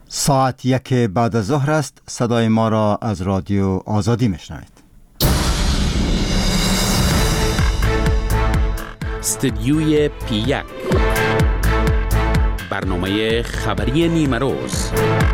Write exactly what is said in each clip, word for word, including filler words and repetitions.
ساعت یک بعد از ظهر است. صدای ما را از رادیو آزادی میشنوید. استدیوی پی یک، برنامه خبری نیمه روز.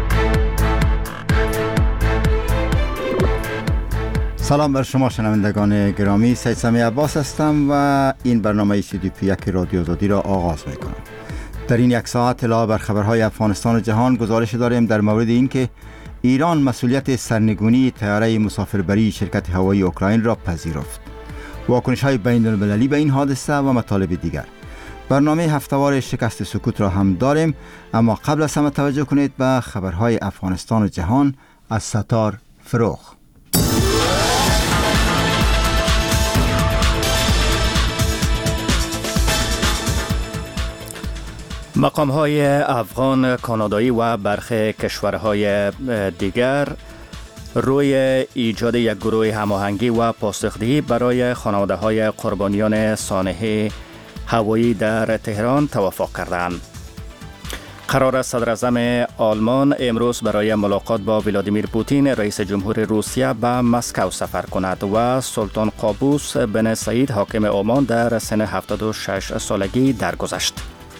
سلام بر شما شنوندگان گرامی، سید سمی عباس هستم و این برنامه استدیو پی یک رادیو آزادی را آغاز میکنم. در این یک ساعت علاوه بر خبرهای افغانستان و جهان گزارش داریم در مورد این که ایران مسئولیت سرنگونی طیاره مسافربری شرکت هوایی اوکراین را پذیرفت، واکنش‌های بین المللی به این حادثه و مطالب دیگر. برنامه هفته‌وار شکست سکوت را هم داریم، اما قبل از همه توجه کنید به خبرهای افغانستان و جهان از ستار فروخ. مقام‌های افغان، کانادایی و برخی کشورهای دیگر روی ایجاد یک گروه هماهنگی و پاسخدهی برای خانواده‌های قربانیان سانحه هوایی در تهران توافق کردند. قرار است صدر اعظم آلمان امروز برای ملاقات با ولادیمیر پوتین رئیس جمهور روسیه به مسکو سفر کند و سلطان قابوس بن سعید حاکم عمان در سن هفتاد و شش سالگی درگذشت.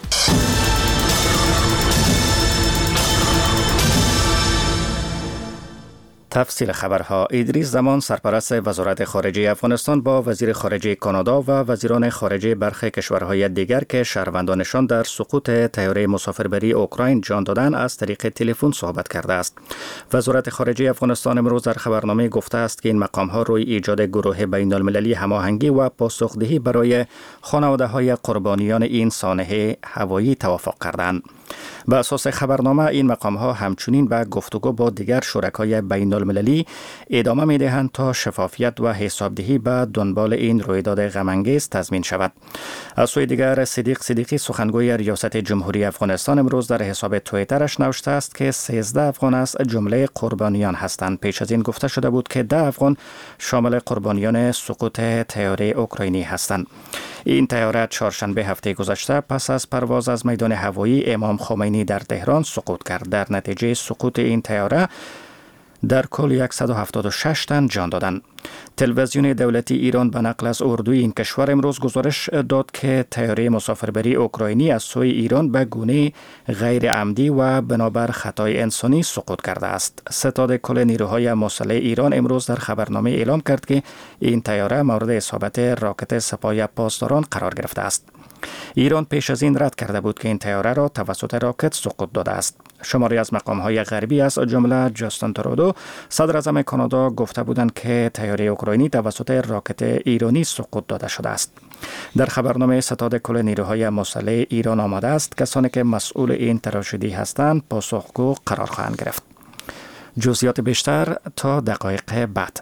تفصیل خبرها. ادریس زمان، سرپرست وزارت خارجه افغانستان، با وزیر خارجه کانادا و وزیران خارجه برخی کشورهای دیگر که شهروندانشان در سقوط طیاره مسافربری اوکراین جان دادند از طریق تلفن صحبت کرده است. وزارت خارجه افغانستان امروز در خبرنامه گفته است که این مقام‌ها روی ایجاد گروه بین المللی هماهنگی و پاسخدهی برای خانواده‌های قربانیان این سانحه هوایی توافق کردند. به اساس خبرنامه این مقام‌ها همچنین به گفتگو با دیگر شرکای بین المللی ادامه می‌دهند تا شفافیت و حسابدهی به دنبال این رویداد غم‌انگیز تضمین شود. از سوی دیگر صدیق صدیقی، سخنگوی ریاست جمهوری افغانستان، امروز در حساب توییترش نوشته است که سیزده افغان از جمله قربانیان هستند. پیش از این گفته شده بود که ده افغان شامل قربانیان سقوط طیاره اوکراینی هستند. این طیاره چهارشنبه هفته گذشته پس از پرواز از میدان هوایی امام خمینی در تهران سقوط کرد. در نتیجه سقوط این طیاره در کل صد و هفتاد و شش تن جان دادند. تلویزیون دولتی ایران به نقل از اردوی این کشور امروز گزارش داد که طیاره مسافربری اوکراینی از سوی ایران به گونه غیر عمدی و بنابر خطای انسانی سقوط کرده است. ستاد کل نیروهای مسلح ایران امروز در خبرنامه اعلام کرد که این طیاره مورد اصابت راکت سپاه پاسداران قرار گرفته است. ایران پیش از این رد کرده بود که این طیاره را توسط راکت سقوط داده است. شماری از مقام‌های غربی از جمله جاستین ترودو، صدر اعظم کانادا، گفته بودند که طیاره اوکراینی توسط راکت ایرانی سقوط داده شده است. در خبرنامه ستاد کل نیروهای مسلح ایران آمده است کسانی که مسئول این تراژدی هستند پاسخگو قرار خواهند گرفت. جزئیات بیشتر تا دقایق بعد.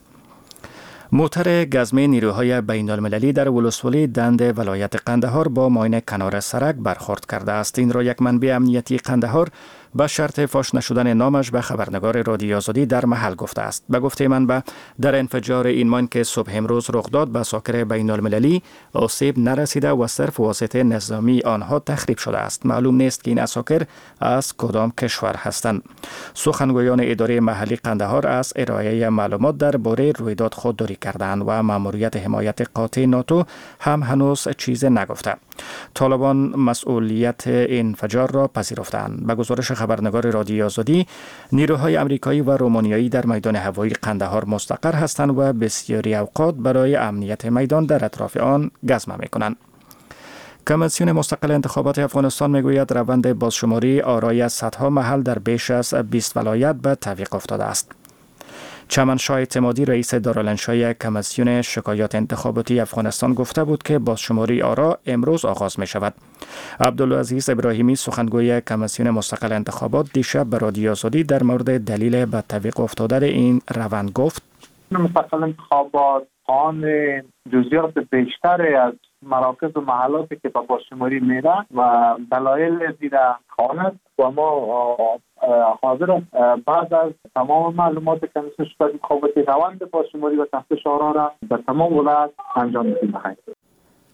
موتر گزمه نیروهای بین المللی در ولسوالی دند ولایت قندهار با ماین کنار سرک برخورد کرده است. این را یک منبع امنیتی قندهار به شرط فاش نشدن نامش به خبرنگار رادیو آزادی در محل گفته است. به گفته منبع، در انفجار این ماین که صبح امروز رخ داد به ساکن بین المللی آسیب نرسیده و صرف واسطه نظامی آنها تخریب شده است. معلوم نیست که این اساکر از کدام کشور هستند. سخنگویان اداره محلی قندهار از ارائه معلومات درباره رویداد خودداری کردند و ماموریت حمایت قاطع ناتو هم هنوز چیز نگفته. طالبان مسئولیت انفجار را پذیرفتند. به گزارش خبرنگار رادیو آزادی، نیروهای آمریکایی و رومانیایی در میدان هوایی قندهار مستقر هستند و بسیاری اوقات برای امنیت میدان در اطراف آن گزمه می‌کنند. کمیسیون مستقل انتخابات افغانستان میگوید روند بازشماری آرای صدها محل در بیش از بیست ولایت به تعویق افتاده است. چمنشاه اعتمادی، رئیس دارالانشای کمیسیون شکایات انتخاباتی افغانستان، گفته بود که بازشماری آرا امروز آغاز می شود. عبدالعزیز ابراهیمی، سخنگوی کمیسیون مستقل انتخابات، دیشب به رادیو آزادی در مورد دلیل به تعویق افتادن این روند گفت: مستقل انتخابات آن جزئیات بیشتر از مراکز و محلاتی که به بازشماری میره و دلایل زیر خواند و ما حاضر بعد از تمام معلومات کمیسیون شکایات انتخاباتی روند بازشماری و تفتیش آرا را به تمام ولایت انجام میدیم.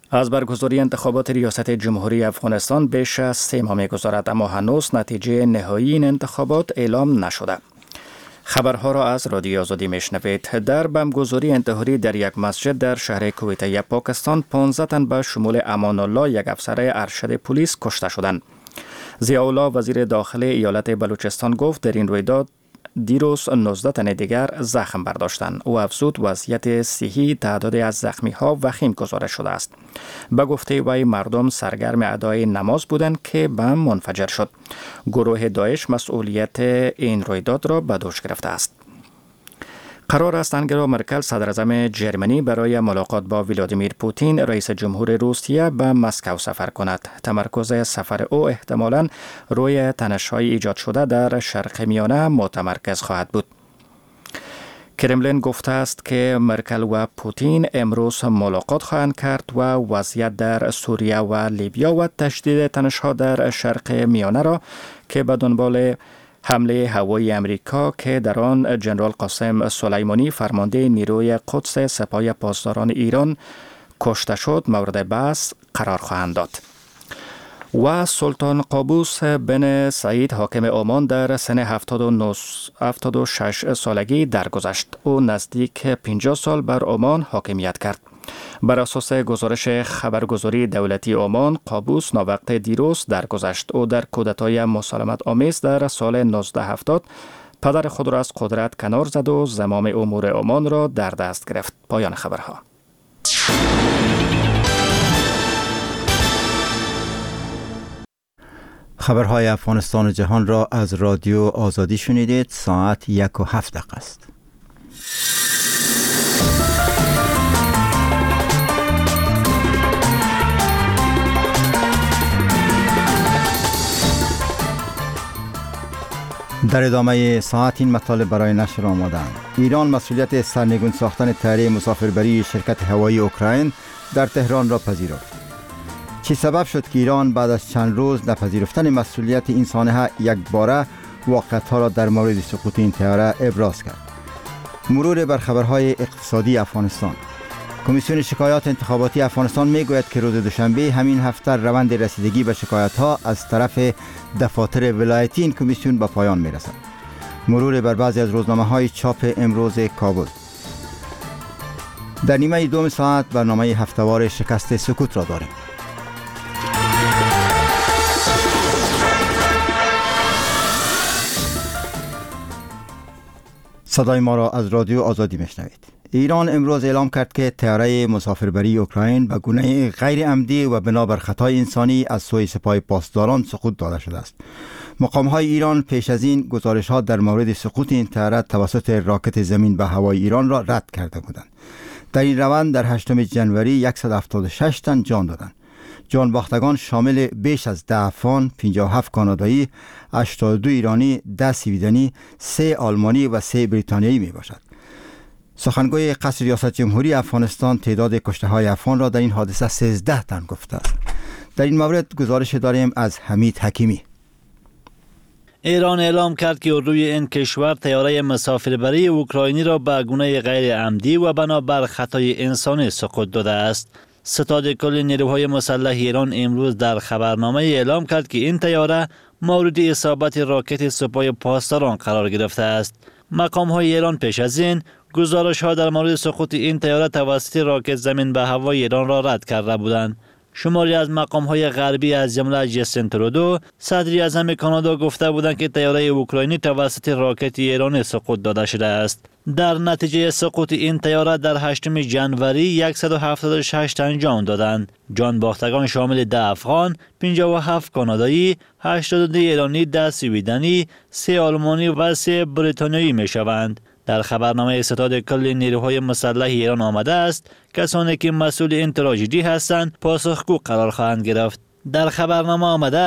از برگزاری انتخابات ریاست جمهوری افغانستان بیش از سه ماه می‌گذرد، اما هنوز نتیجه نهایی این انتخابات اعلام نشده. خبرها را از رادیو آزادی میشنوید. در بمبگذاری انتحاری در یک مسجد در شهر کویته پاکستان پانزده تن به شمول امان الله یک افسر ارشد پلیس کشته شدند. ضیاءالله وزیر داخلی ایالت بلوچستان گفت در این رویداد دیروز نوزده تن دیگر زخم برداشتند. او افزود وضعیت صحی تعدادی از زخمی ها وخیم گزارش شده است. به گفته وی مردم سرگرم ادای نماز بودند که بم منفجر شد. گروه داعش مسئولیت این رویداد را به دوش گرفته است. قرار است انگلا مرکل صدر اعظم جرمنی برای ملاقات با ولادیمیر پوتین رئیس جمهور روسیه به مسکو سفر کند. تمرکز سفر او احتمالاً روی تنش‌های ایجاد شده در شرق میانه متمرکز خواهد بود. کرملین گفته است که مرکل و پوتین امروز ملاقات خواهند کرد و وضعیت در سوریه و لیبیا و تشدید تنش‌ها در شرق میانه را که به دنبال حمله هوایی امریکا که در آن جنرال قاسم سلیمانی فرمانده نیروی قدس سپاه پاسداران ایران کشته شد مورد بحث قرار خواهند داد. و سلطان قابوس بن سعید حاکم عمان در سن هفتاد و شش سالگی درگذشت. او نزدیک پنجاه سال بر عمان حاکمیت کرد. بر اساس گزارش خبرگزاری دولتی عمان، قابوس ناوقت دیروز درگذشت. او در کودتای مسالمت آمیز در سال نوزده هفتاد پدر خود را از قدرت کنار زد و زمام امور عمان را در دست گرفت. پایان خبرها. خبرهای افغانستان و جهان را از رادیو آزادی شنیدید. ساعت یک و هفت دقیقه است. در ادامه ساعت این مطالب برای نشر آمدند. ایران مسئولیت سرنگون ساختن طیاره مسافربری شرکت هوایی اوکراین در تهران را پذیرفت. چه سبب شد که ایران بعد از چند روز نپذیرفتن مسئولیت این سانحه یک باره واقعیت‌ها را در مورد سقوط این طیاره ابراز کرد؟ مرور بر خبرهای اقتصادی افغانستان. کمیسیون شکایات انتخاباتی افغانستان میگوید که روز دوشنبه همین هفته روند رسیدگی به شکایت‌ها از طرف دفاتر ولایتی این کمیسیون به پایان میرسد. مرور بر بعضی از روزنامه‌های چاپ امروز کابل. در نیمه دوم ساعت برنامه هفته‌وار شکست سکوت را داریم. صدای ما را از رادیو آزادی میشنوید. ایران امروز اعلام کرد که طیاره مسافربری اوکراین به گونه غیر عمدی و بنابر خطای انسانی از سوی سپاه پاسداران سقوط داده شده است. مقام‌های ایران پیش از این گزارش‌ها در مورد سقوط این طیاره توسط راکت زمین به هوای ایران را رد کرده بودند. در این روند در هشتم ژانویه صد و هفتاد و شش تن جان دادند. جان باختگان شامل بیش از ده افغان، پنجاه و هفت کانادایی، هشتاد و دو ایرانی، ده سویدنی، سه آلمانی و سه بریتانیایی می باشد. سخنگوی قصر ریاست جمهوری افغانستان تعداد کشته های افغان را در این حادثه سیزده تن گفته است. در این مورد گزارش داریم از حمید حکیمی. ایران اعلام کرد که روی این کشور طیاره مسافربری اوکراینی را به گونه غیر عمدی و بنابر خطای انسانی سقوط داده است. ستاد کل نیروهای مسلح ایران امروز در خبرنامه اعلام کرد که این طیاره مورد اصابت راکت سپاه پاسداران قرار گرفته است. مقام های ایران پیش از این گزارش ها در مورد سقوط این طیاره توسط راکت زمین به هوای ایران را رد کرده بودند. شماری از مقام های غربی از جمله جستین ترودو، صدر اعظم کانادا گفته بودند که طیاره اوکراینی توسط راکت ایرانی سقوط داده شده است. در نتیجه سقوط این طیاره در هشتم ژانویه صد و هفتاد و شش تن جان دادند. جان باختگان شامل ده افغان، پنجاه و هفت کانادایی، هشتاد و دو ایرانی، ده سویدنی، سه آلمانی و سه بریتانیایی می شوند. در خبرنامه ستاد کل نیروهای مسلح ایران آمده است کسانی که مسئول این تراژدی هستند پاسخگو قرار خواهند گرفت. در خبرنامه آمده است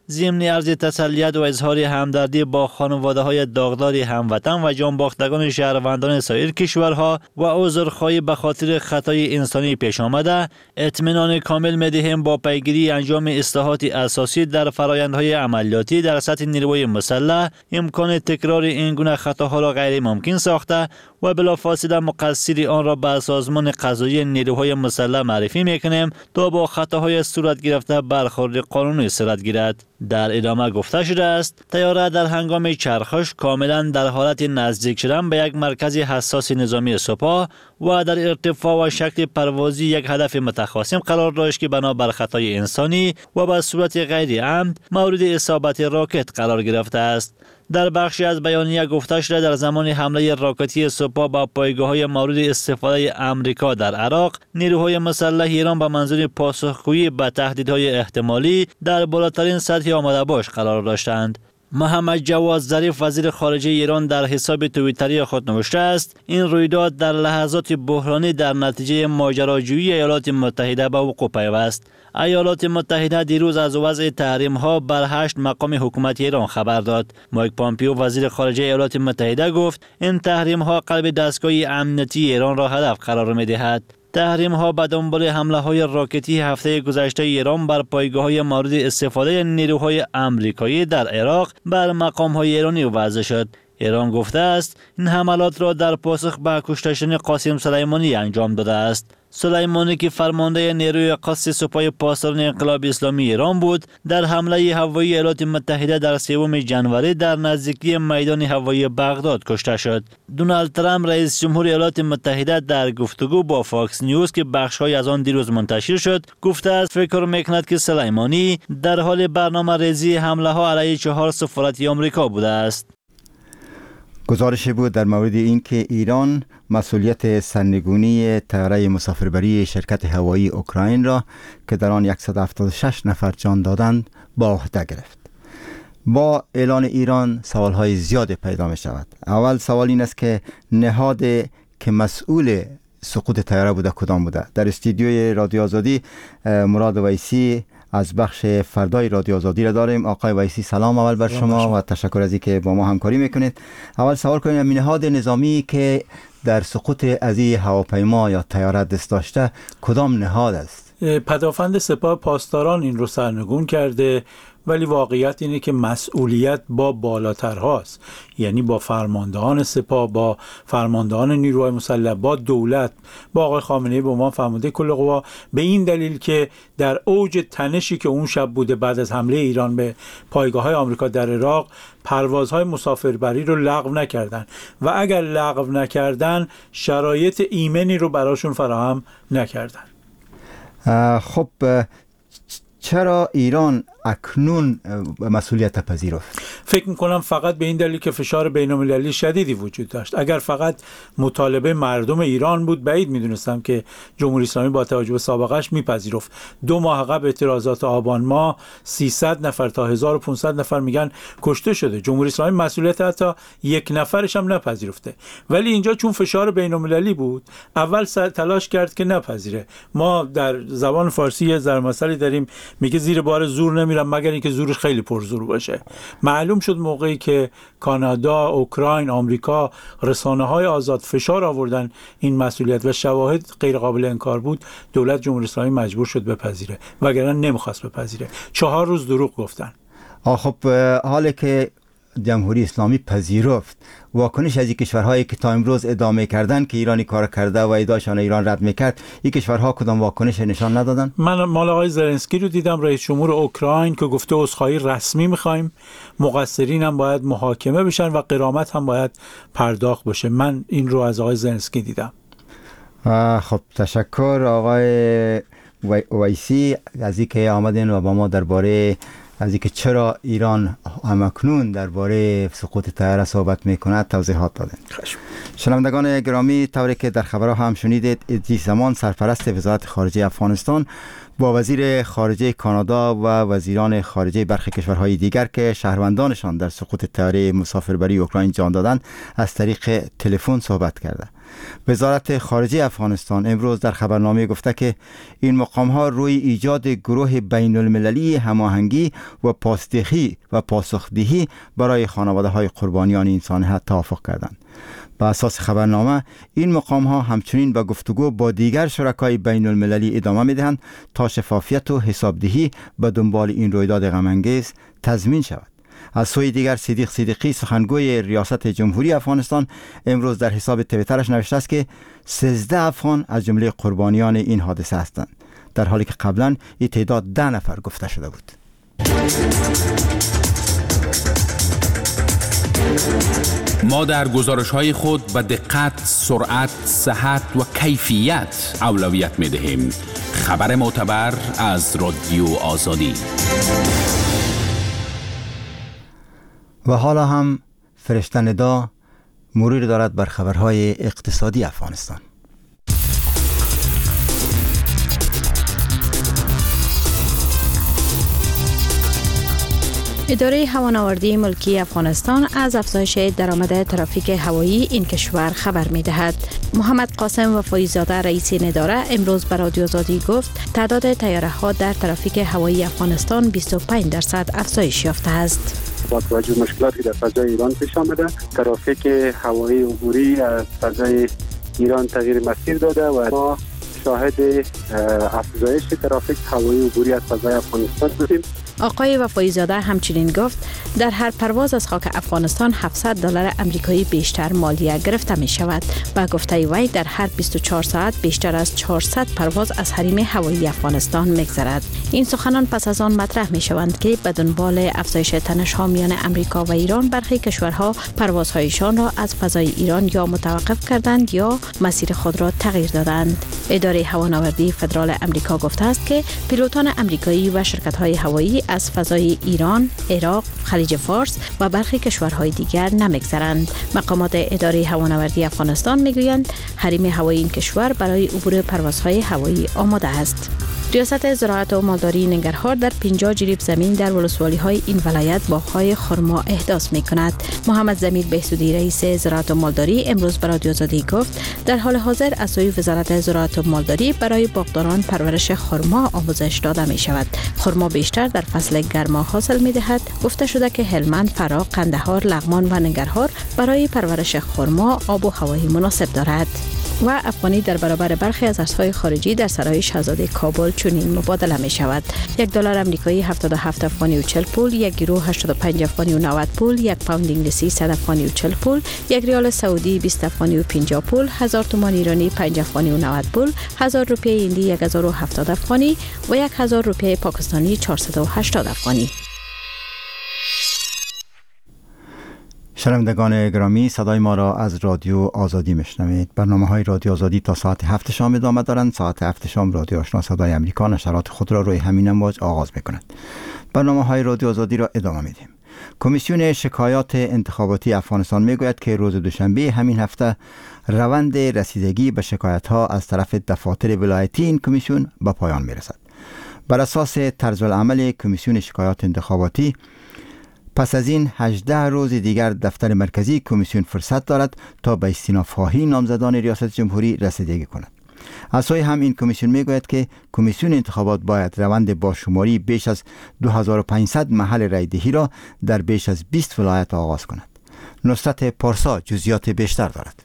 ضمن عرض تسلیت و اظهار همدردی با خانواده‌های داغدار هموطن و جانباختگان شهروندان سایر کشورها و عذرخواهی به خاطر خطای انسانی پیش آمده، اطمینان کامل می‌دهیم با پیگیری انجام اصلاحات اساسی در فرآیندهای عملیاتی در سطح نیروی مسلح امکان تکرار این گونه خطاها را غیر ممکن ساخته و بلافاصله مقصر آن را به سازمان قضایی نیروهای مسلح معرفی میکنیم تا با خطاهای صورت گرفته برخورد قانونی صورت گیرد. در ادامه گفته شده است طیاره در هنگام چرخش کاملا در حالت نزدیک شدن به یک مرکز حساس نظامی سپاه و در ارتفاع و شکل پروازی یک هدف متخاصم قرار داشت که بنابر خطای انسانی و به صورت غیر عمد مورد اصابت راکت قرار گرفته است. در بخشی از بیانیه گفته شده در زمان حمله راکتی سپاه به پایگاه‌های مورد استفاده آمریکا در عراق، نیروهای مسلح ایران به منظور پاسخگویی به تهدیدهای احتمالی در بالاترین سطح آماده باش قرار داشتند. محمد جواد ظریف وزیر خارجه ایران در حساب توییتری خود نوشته است این رویداد در لحظات بحرانی در نتیجه ماجراجویی ایالات متحده به وقوع پیوست. ایالات متحده دیروز از وضع تحریم ها بر هشت مقام حکومت ایران خبر داد. مایک پامپیو وزیر خارجه ایالات متحده گفت این تحریم ها قلب دستگاه امنیتی ایران را هدف قرار می دهد. تحریم ها به دنبال حمله های راکتی هفته گذشته ایران بر پایگاه های مورد استفاده نیروهای آمریکایی در عراق بر مقام های ایرانی وضع شد. ایران گفته است این حملات را در پاسخ به کشته شدن قاسم سلیمانی انجام داده است. سلیمانی که فرمانده نیروی قدس سپاه پاسداران انقلاب اسلامی ایران بود، در حمله هوایی ایالات متحده در سوم ژانویه در نزدیکی میدان هوایی بغداد کشته شد. دونالد ترامپ رئیس جمهور ایالات متحده در گفتگو با فاکس نیوز که بخش‌های از آن دیروز منتشر شد، گفته است فکر می‌کند که سلیمانی در حال برنامه‌ریزی حمله‌ها علیه چهار سفارت آمریکا بوده است. گزارشی بود در مورد اینکه ایران مسئولیت سرنگونی طیاره مسافربری شرکت هوایی اوکراین را که در آن صد و هفتاد و شش نفر جان دادند با عهده گرفت. با اعلان ایران سوالهای زیاد پیدا می شود. اول سوال این است که نهاد که مسئول سقوط طیاره بوده کدام بوده؟ در استودیوی رادیو آزادی مراد ویسی از بخش فردای رادیو آزادی را داریم. آقای ویسی سلام اول بر شما و تشکر از اینکه با ما همکاری میکنید. اول سوال کنیم نهاد نظامی که در سقوط از این هواپیما یا طیاره دست داشته کدام نهاد است؟ پدافند سپاه پاسداران این رو سرنگون کرده، ولی واقعیت اینه که مسئولیت با بالاتر هاست، یعنی با فرماندهان سپاه، با فرماندهان نیروهای مسلح، با دولت، با آقای خامنه‌ای به عنوان فرمانده کل قوا، به این دلیل که در اوج تنشی که اون شب بوده بعد از حمله ایران به پایگاه‌های آمریکا در عراق، پروازهای مسافربری رو لغو نکردن و اگر لغو نکردن شرایط ایمنی رو براشون فراهم نکردن. خب چرا ایران اکنون مسئولیت پذیرفت؟ فکر میکنم فقط به این دلیل که فشار بین‌المللی شدیدی وجود داشت. اگر فقط مطالبه مردم ایران بود بعید میدونستم که جمهوری اسلامی با توجه به سابقهش میپذیرفت. دو ماه قبل اعتراضات آبان ماه سیصد نفر تا هزار و پانصد نفر میگن کشته شده. جمهوری اسلامی مسئولیت حتی یک نفرش هم نپذیرفته. ولی اینجا چون فشار بین‌المللی بود اول تلاش کرد که نپذیره. ما در زبان فارسی یه ضرب‌مثلی داریم میگه زیر بار زور نمیرم مگر اینکه زورش خیلی پرزور باشه. معلوم شد موقعی که کانادا، اوکراین، آمریکا، رسانه‌های آزاد فشار آوردن این مسئولیت و شواهد غیر قابل انکار بود، دولت جمهوری اسلامی مجبور شد بپذیره، وگرنه نمیخواست بپذیره. چهار روز دروغ گفتن. خب حالی که جمهوری اسلامی پذیرفت، واکنش از این کشورهایی که تا امروز ادامه کردن که ایرانی کار کرده و ادعاشان ایران رد میکرد، این کشورها کدام واکنش نشان ندادن؟ من مال آقای زلنسکی رو دیدم، رئیس جمهور اوکراین، که گفته عذرخواهی رسمی میخوایم، مقصرین هم باید محاکمه بشن و غرامت هم باید پرداخت بشه. من این رو از آقای زلنسکی دیدم. خب تشکر آقای ویسی از اینکه آمدین و با ما درباره از اینکه چرا ایران همکنون درباره سقوط طیاره صحبت میکنه توضیحات دادن. شنوندگان گرامی، طوری که در خبرها هم شنیدید، ادریس زمان سرپرست وزارت خارجه افغانستان با وزیر خارجه کانادا و وزیران خارجه برخی کشورهای دیگر که شهروندانشان در سقوط طیاره مسافربری اوکراین جان دادند از طریق تلفن صحبت کرده. وزارت خارجه افغانستان امروز در خبرنامه گفته که این مقام ها روی ایجاد گروه بین المللی هماهنگی و پاسدهی و پاسخدهی برای خانواده های قربانیان انسانیت توافق کردند. بر اساس خبرنامه این مقام ها همچنین به گفتگو با دیگر شرکای بین المللی ادامه میدهند تا شفافیت و حسابدهی به دنبال این رویداد غم انگیز تضمین شود. از سوی دیگر صدیق صدیقی سخنگوی ریاست جمهوری افغانستان امروز در حساب توییترش نوشته است که سیزده افغان از جمله قربانیان این حادثه هستند، در حالی که قبلا این تعداد ده نفر گفته شده بود. ما در گزارش‌های خود به دقت، سرعت، صحت و کیفیت اولویت می‌دهیم. خبر معتبر از رادیو آزادی. و حالا هم فرشته ندا مرور دارد بر خبرهای اقتصادی افغانستان. اداره هوانوردی ملکی افغانستان از افزایش درآمد ترافیک هوایی این کشور خبر می دهد. محمد قاسم وفایزاده رئیس این اداره امروز به رادیو آزادی گفت تعداد طیاره ها در ترافیک هوایی افغانستان بیست و پنج درصد افزایش یافته است. با توجه مشکلاتی در فضای ایران پیش آمده، ترافیک هوایی عبوری از فضای ایران تغییر مسیر داده و ما شاهد افزایش ترافیک هوایی عبوری از فضای افغانستان بودیم. آقای وفایزاده همچنین گفت در هر پرواز از خاک افغانستان هفتصد دلار آمریکایی بیشتر مالیه گرفته می شود. با گفته وی در هر بیست و چهار ساعت بیشتر از چهارصد پرواز از حریم هوایی افغانستان می‌گذرد. این سخنان پس از آن مطرح می شوند که به دنبال افزایش تنش‌ها میان امریکا و ایران برخی کشورها پروازهایشان را از فضای ایران یا متوقف کردند یا مسیر خود را تغییر دادند. اداره هوانوردی فدرال امریکا گفته است که پیلوتان امریکایی و شرکت‌های هوایی از فضای ایران، عراق، خلیج فارس و برخی کشورهای دیگر نمی‌گذرند. مقامات اداره هوانوردی افغانستان می‌گویند حریم هوایی این کشور برای عبور پروازهای هوایی آماده است. ریاست زراعت و مالداری ننگرهار در پنجاه جریب زمین در ولسوالی‌های این ولایت باغ‌های خرما احداث می‌کند. محمد زمیر بهسودی رئیس زراعت و مالداری امروز به رادیو آزادی گفت در حال حاضر از سوی وزارت زراعت و مالداری برای باغداران پرورش خرما آموزش داده می‌شود. خرما بیشتر در فصل گرما حاصل می‌دهد. گفته شده که هلمند، فرا، قندهار، لغمان و ننگرهار برای پرورش خرما آب و هوایی مناسب دارد. و افغانی در برابر برخی از ارزهای خارجی در سرای شاهزاده کابل چنین مبادله می شود. یک دلار آمریکایی هفتاد و هفت افغانی و چهل پول، یک یورو هشتاد و پنج افغانی و نود پول، یک پوند انگلیسی صد افغانی و چهل پول، یک ریال سعودی بیست افغانی و پنجاه پول، هزار تومان ایرانی پنج افغانی و نود پول، هزار روپیه هندی یک هزار و هفتاد افغانی و یک هزار روپیه پاکستانی چهارصد و هشتاد افغانی. شنوندگان گرامی، صدای ما را از رادیو آزادی میشنوید. برنامه های رادیو آزادی تا ساعت هفت شام ادامه دارند. ساعت هفت شام رادیو آشنا صدای امریکا نشرات خود را روی همین امواج آغاز میکند. برنامه های رادیو آزادی را ادامه میدیم. کمیسیون شکایات انتخاباتی افغانستان میگوید که روز دوشنبه همین هفته روند رسیدگی به شکایت ها از طرف دفاتر ولایتی این کمیسیون به پایان میرسد. بر اساس طرز العمل کمیسیون شکایات انتخاباتی، پس از این هجده روز دیگر دفتر مرکزی کمیسیون فرصت دارد تا به استیناف‌خواهی نامزدان ریاست جمهوری رسیدگی کند. از سوی هم این کمیسیون میگوید که کمیسیون انتخابات باید روند باشماری بیش از دو هزار و پانصد محل رای دهی را در بیش از بیست ولایت آغاز کند. نصرت پارسا جزئیات بیشتر دارد.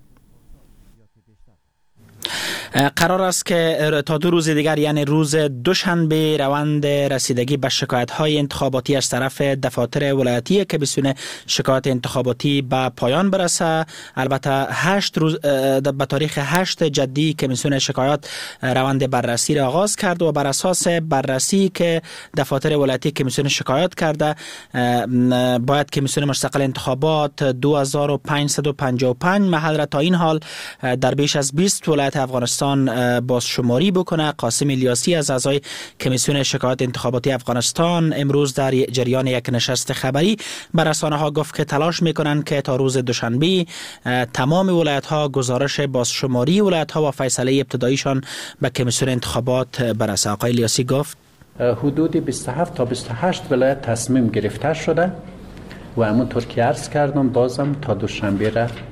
قرار است که تا دو روز دیگر یعنی روز دوشنبه روند رسیدگی به شکایت‌های انتخاباتی از طرف دفاتر ولایتی کمیسیون شکایات انتخاباتی به پایان برسه. البته هشت روز به تاریخ هشت جدی کمیسیون شکایات روند بررسی را آغاز کرد و بر اساس بررسی که دفاتر ولایتی کمیسیون شکایات کرده باید کمیسیون مستقل انتخابات دو هزار و پانصد و پنجاه و پنج محل را تا این حال در بیش از بیست ولایت افغانستان بازشماری بکنه. قاسم الیاسی از اعضای کمیسیون شکایات انتخاباتی افغانستان امروز در جریان یک نشست خبری بر رسانه ها گفت که تلاش میکنند که تا روز دوشنبه تمام ولایت ها گزارش بازشماری ولایت ها و فیصله ابتداییشان به کمیسیون انتخابات برسه. آقای الیاسی گفت حدود بیست و هفت تا بیست و هشت ولایت تصمیم گرفته شده و همونطور که عرض کردم بازم تا دوشنبه را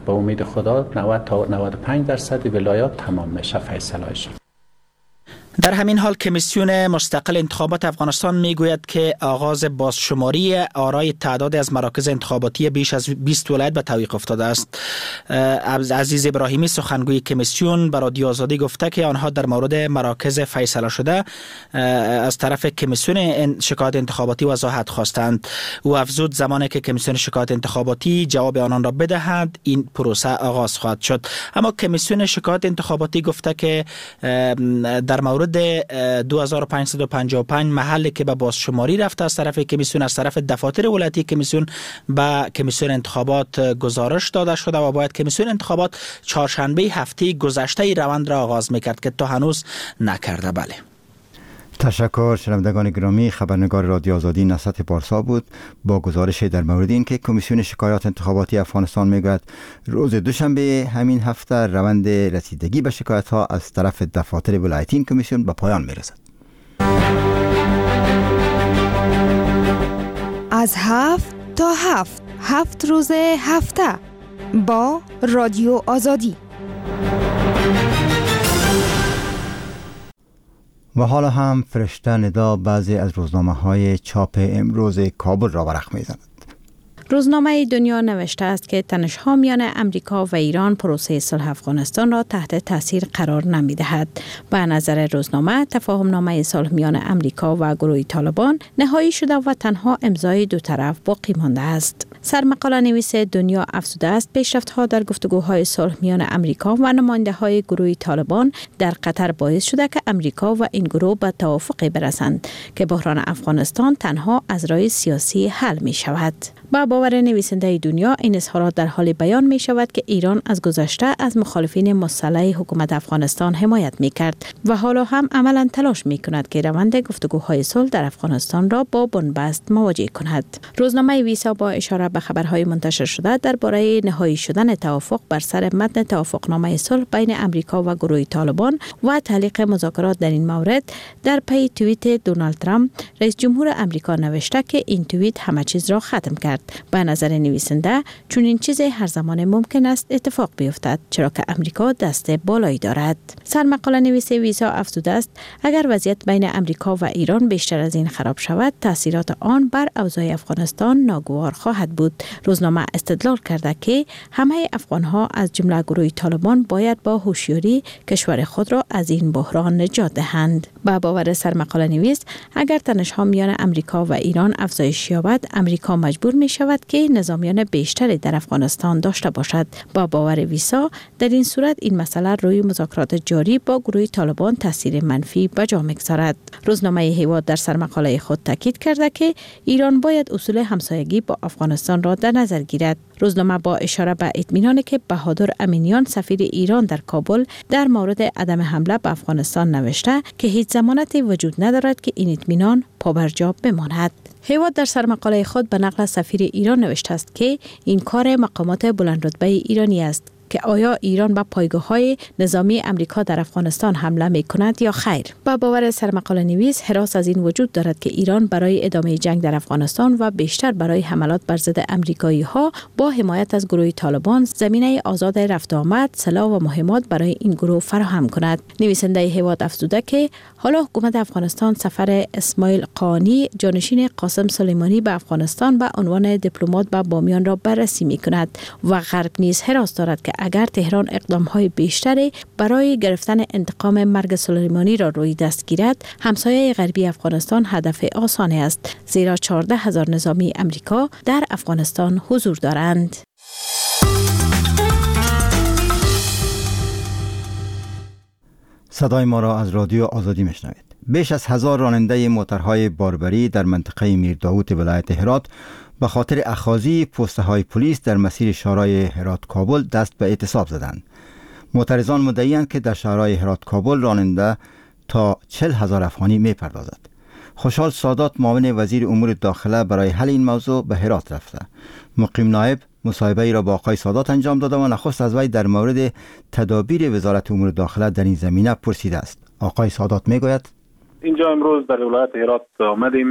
به امید خدا نود تا نود و پنج درصد ولایات تمام میشه فیصله‌اش. در همین حال کمیسیون مستقل انتخابات افغانستان میگوید که آغاز بازشماری آرای تعداد از مراکز انتخاباتی بیش از بیست ولایت به تعویق افتاده است. عزیز ابراهیمی سخنگوی کمیسیون به رادیو آزادی گفته که آنها در مورد مراکز فیصله شده از طرف کمیسیون شکایت انتخاباتی وضاحت خواستند. او افزود زمانی که کمیسیون شکایت انتخاباتی جواب آنان را بدهد این پروسه آغاز خواهد شد. اما کمیسیون شکایت انتخاباتی گفته که در مورد دو هزار و پانصد و پنجاه و پنج محلی که به بازشماری رفته از طرف کمیسیون از طرف دفاتر ولایتی کمیسیون به کمیسیون انتخابات گزارش داده شده و باید کمیسیون انتخابات چهارشنبه هفته گذشته روند را آغاز میکرد که تا هنوز نکرده. بله. تشکر شنوندگان گرامی. خبرنگار رادیو آزادی نصرت پارسا بود با گزارش در مورد این که کمیسیون شکایات انتخاباتی افغانستان میگوید روز دوشنبه همین هفته روند رسیدگی به شکایت ها از طرف دفاتر ولایتی این کمیسیون به پایان میرسد. از هفت تا هفت هفت روز هفته با رادیو آزادی. و حالا هم فرشته ندا بعضی از روزنامه های چاپ امروز کابل را ورق می‌زند. روزنامه دنیا نوشته است که تنش‌ها میان امریکا و ایران پروسه صلح افغانستان را تحت تاثیر قرار نمی‌دهد. به نظر روزنامه تفاهم نامه صلح میان امریکا و گروه طالبان نهایی شده و تنها امضای دو طرف باقی مانده است. سرمقاله نویس دنیا افزوده است پیشرفت‌ها در گفتگوهای صلح میان امریکا و نماینده‌های گروه طالبان در قطر باعث شده که امریکا و این گروه به توافقی برسند که بحران افغانستان تنها از راه سیاسی حل می‌شود. با باور نویسنده دنیا این اظهارات در حال بیان می شود که ایران از گذشته از مخالفین مسلح حکومت افغانستان حمایت می کرد و حالا هم عملاً تلاش می کند که روند گفتگوهای صلح در افغانستان را با بنبست مواجه کند. روزنامه ویسا با اشاره به خبرهای منتشر شده درباره نهایی شدن توافق بر سر متن توافقنامه صلح بین امریکا و گروه طالبان و تعلیق مذاکرات در این مورد در پی توییت دونالد ترامپ رئیس جمهور امریکا نوشته که این توییت همه چیز را ختم کرد. به نظر نویسنده چون این چیز هر زمان ممکن است اتفاق بیفتد چرا که امریکا دست بالایی دارد. سرمقاله نویس ویسا افزوده است اگر وضعیت بین امریکا و ایران بیشتر از این خراب شود تاثیرات آن بر اوضاع افغانستان ناگوار خواهد بود. روزنامه استدلال کرده که همه افغانها از جمله گروه طالبان باید با هوشیاری کشور خود را از این بحران نجات دهند. با باور سرمقاله نویس اگر تنش‌ها میان امریکا و ایران افزایش یابد امریکا مجبور می شود که نظامیان بیشتری در افغانستان داشته باشد. با باور ویسا در این صورت این مسئله روی مذاکرات جاری با گروه طالبان تاثیر منفی به جا می‌گذارد. روزنامه هیواد در سرمقاله خود تاکید کرده که ایران باید اصول همسایگی با افغانستان را در نظر گیرد. روزنامه با اشاره به اطمینانی که بهادر امینیان سفیر ایران در کابل در مورد عدم حمله به افغانستان نوشته که هیچ ضمانتی وجود ندارد که این اطمینان پابرجا بماند. هیواد در سرمقاله خود به نقل سفیر ایران نوشته است که این کار مقامات بلند رتبه ایرانی است که آیا ایران به پایگاه‌های نظامی امریکا در افغانستان حمله می‌کند یا خیر. با باور سرمقاله نویس هراس از این وجود دارد که ایران برای ادامه جنگ در افغانستان و بیشتر برای حملات بر ضد امریکایی‌ها با حمایت از گروه طالبان زمینه آزاد رفت آمد، سلاح و مهمات برای این گروه فراهم کند. نویسنده هیواد افزوده که حالا حکومت افغانستان سفر اسماعیل قانی جانشین قاسم سلیمانی به افغانستان به عنوان دیپلمات به بامیان را بررسی می‌کند و غرب نیز هراس دارد که اگر تهران اقدام‌های بیشتری برای گرفتن انتقام مرگ سلیمانی را روی دست گیرد، همسایه غربی افغانستان هدف آسانی است، زیرا چهارده هزار نظامی امریکا در افغانستان حضور دارند. صدای ما را از رادیو آزادی میشنوید. بیش از هزار راننده موترهای باربری در منطقه میرداود ولایت هرات به خاطر اخاذی پوسته های پلیس در مسیر شهرهای هرات کابل دست به اعتصاب زدند. معترضان مدعی‌اند که در شهرهای هرات کابل راننده تا چهل هزار افغانی می پردازد. خوشحال سادات معاون وزیر امور داخله برای حل این موضوع به هرات رفته. مقیم نایب مصاحبه ای را با آقای سادات انجام داده و نخست از وی در مورد تدابیر وزارت امور داخله در این زمینه پرسیده است. آقای سادات می گوید اینجا امروز در ولایت هرات آمدیم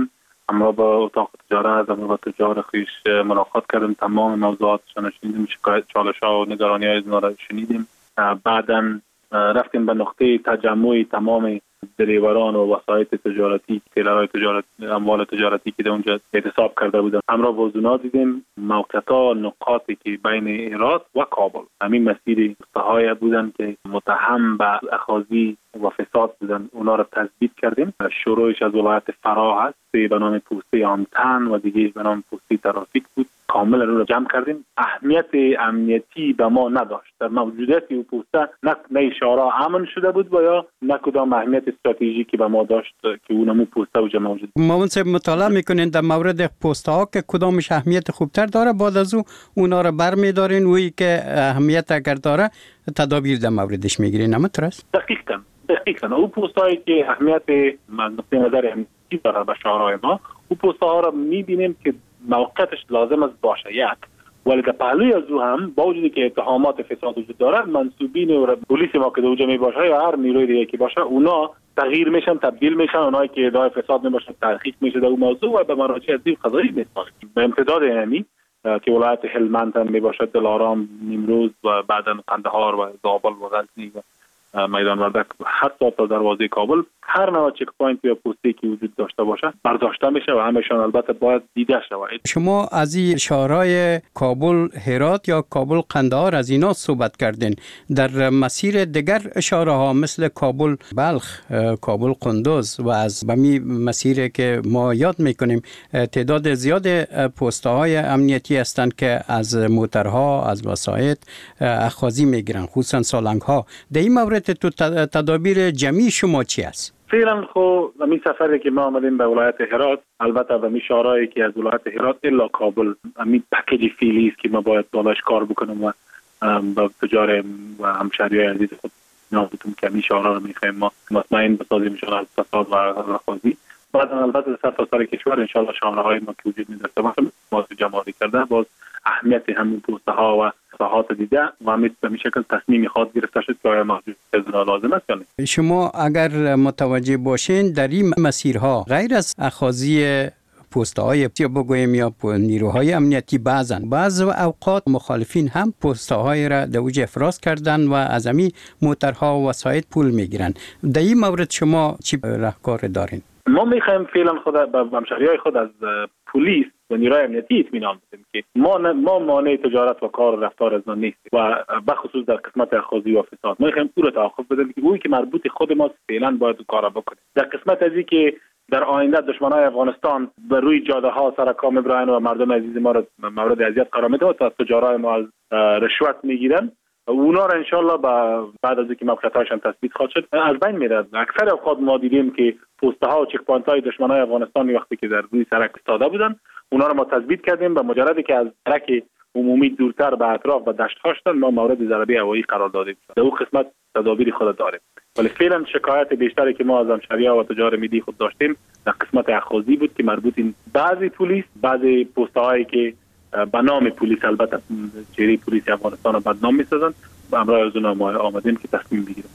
همراه با اتاق تجارت و با تجار خویش ملاقات کردیم، تمام موضوعاتشان شنیدیم، شکایت چالش‌ها و نگرانی‌های از را شنیدیم. بعداً رفتیم به نقطه تجمع تمام دریوران و وسایط تجارتی، تیلرهای تجارتی، اموال تجارتی که در اونجا اعتصاب کرده بودن. همراه با اونا دیدیم موقعیت‌ها، نقاطی که بین هرات و کابل، همین مسیر های بودن که متهم به اخاذی و فساد بودن، اونا را تثبیت کردیم. شروعش از ولایت فرا هست، به نام پوسته آمتن و دیگه به نام پوسته ترافیک بود. کامل رو را جمع کردیم. اهمیت امنیتی به ما نداشت. در موجودیت او پوسته نه نه شهرها امن شده بود و یا نه کدام اهمیت استراتژیکی به ما داشت که اونمو پوسته و موجود. معاون صاحب مطالعه میکنین در مورد پوسته ها که کدامش اهمیت خوبتر داره، بعد از او اونا رو برمیدارین، وی که اهمیت اگر داره تدابیر در موردش میگیرین. نمیتونه است؟ دقیقاً دقیقاً او پوسته هایی که اهمیت نقطه نظر امنیتی داره به شهرهای ما، او پوسته ها رو میبینیم که موقعیتش لازم است باشه یک، ولی در پهلوی از او هم با وجودی که اتهامات فساد وجود داره، منصوبین و پلیس ما که در اونجا می باشه یا هر نیروی دیگه که باشه، اونا تغییر میشن، تبدیل میشن، اونایی که ادعای فساد نباشه تحقیق میشه در اون موضوع و به مراجع ادیب قضایی میسپارن. به امتداد اینمی که ولایت هلمند هم می باشه، دلارام، نیمروز و بعداً قندهار و زابل و غزنی و میدان وردک، حتی تا دروازه کابل، هر نوع چک پوینت یا پستی که وجود داشته باشه برداشته میشه و همشان البته باید دیده شود. شما از این شهرهای کابل هرات یا کابل قندهار از اینا صحبت کردین. در مسیر دیگر شهرها مثل کابل بلخ، کابل قندوز و از بمی مسیر که ما یاد میکنیم تعداد زیاد پوسته های امنیتی هستند که از موترها، از وسایط اخاذی میگیرن، خصوصا سالنگ ها. در این مورد تو تدابیر جمعی شما چی است؟ فعلا خو همین سفری که ما آمدیم به ولایت هرات، البته به می شهرهایی که از ولایت هرات الا کابل، همین پکیج فعلی است که ما باید بالاش کار بکنیم و با تجار و همشهریای عزیز خود نامتون که می شهرها رو میخوایم ما مطمئن بسازیم ان شاء الله از فساد و رخوازی. بعد البته سر تا سر کشور ان شاء الله شهرهای ما که وجود نداشته باشه ما جمع‌آوری کرده، باز اهمیت همین پوسته ها و ساحات دیده و همین به این شکل تصمیم خواهد گرفته شد که آیا موجود از لازم است یا نه. شما اگر متوجه باشین در این مسیرها غیر از اخاذی پوسته های یا بگویم یا نیروهای امنیتی، بعضن بعض اوقات مخالفین هم پوسته های را در اوج افراز کردن و از همین موترها و وسایط پول میگیرن. در این مورد شما چی راهکار دارین؟ ما میخوایم فعلا خود به همشهریای خود از پلیس و نیروی امنیتی اطمینان بدیم که ما ما مانع تجارت و کار و رفتار از آن نیستیم و بخصوص در قسمت اخاذی و فساد ما میخوایم او را توقف بدیم که اویی که مربوط خود ما فعلا باید کار بکنه. در قسمت ازی که در آینده دشمنای افغانستان بر روی جاده ها سر کام ابراهیم و مردم عزیز ما را مورد اذیت قرار میده و تجارای ما از رشوت میگیرن، اونا را انشالله بعد از اینکه موقعیت‌هاشون تثبیت خواهد شد از بین میره. اکثر اوقات ما دیدیم که پوسته ها و چک پوینت های دشمنای افغانستان وقتی که در روی سرک ایستاده بودن اونا را ما تثبیت کردیم. به مجردی که از سرک عمومی دورتر به اطراف و دشت ها شدن ما مورد ضربه هوایی قرار دادیم. در اون قسمت تدابیر خود داریم، ولی فعلا شکایت بیشتری که ما از همشهری‌ها و تجار ملی خود داشتیم در قسمت اخاذی بود که مربوط این بعضی پلیس، بعضی پوسته هایی که به نام پلیس البته چهره پلیس افغانستان رو بدنام می‌سازن و امروز از اونها ما آمدیم که تصمیم بگیریم.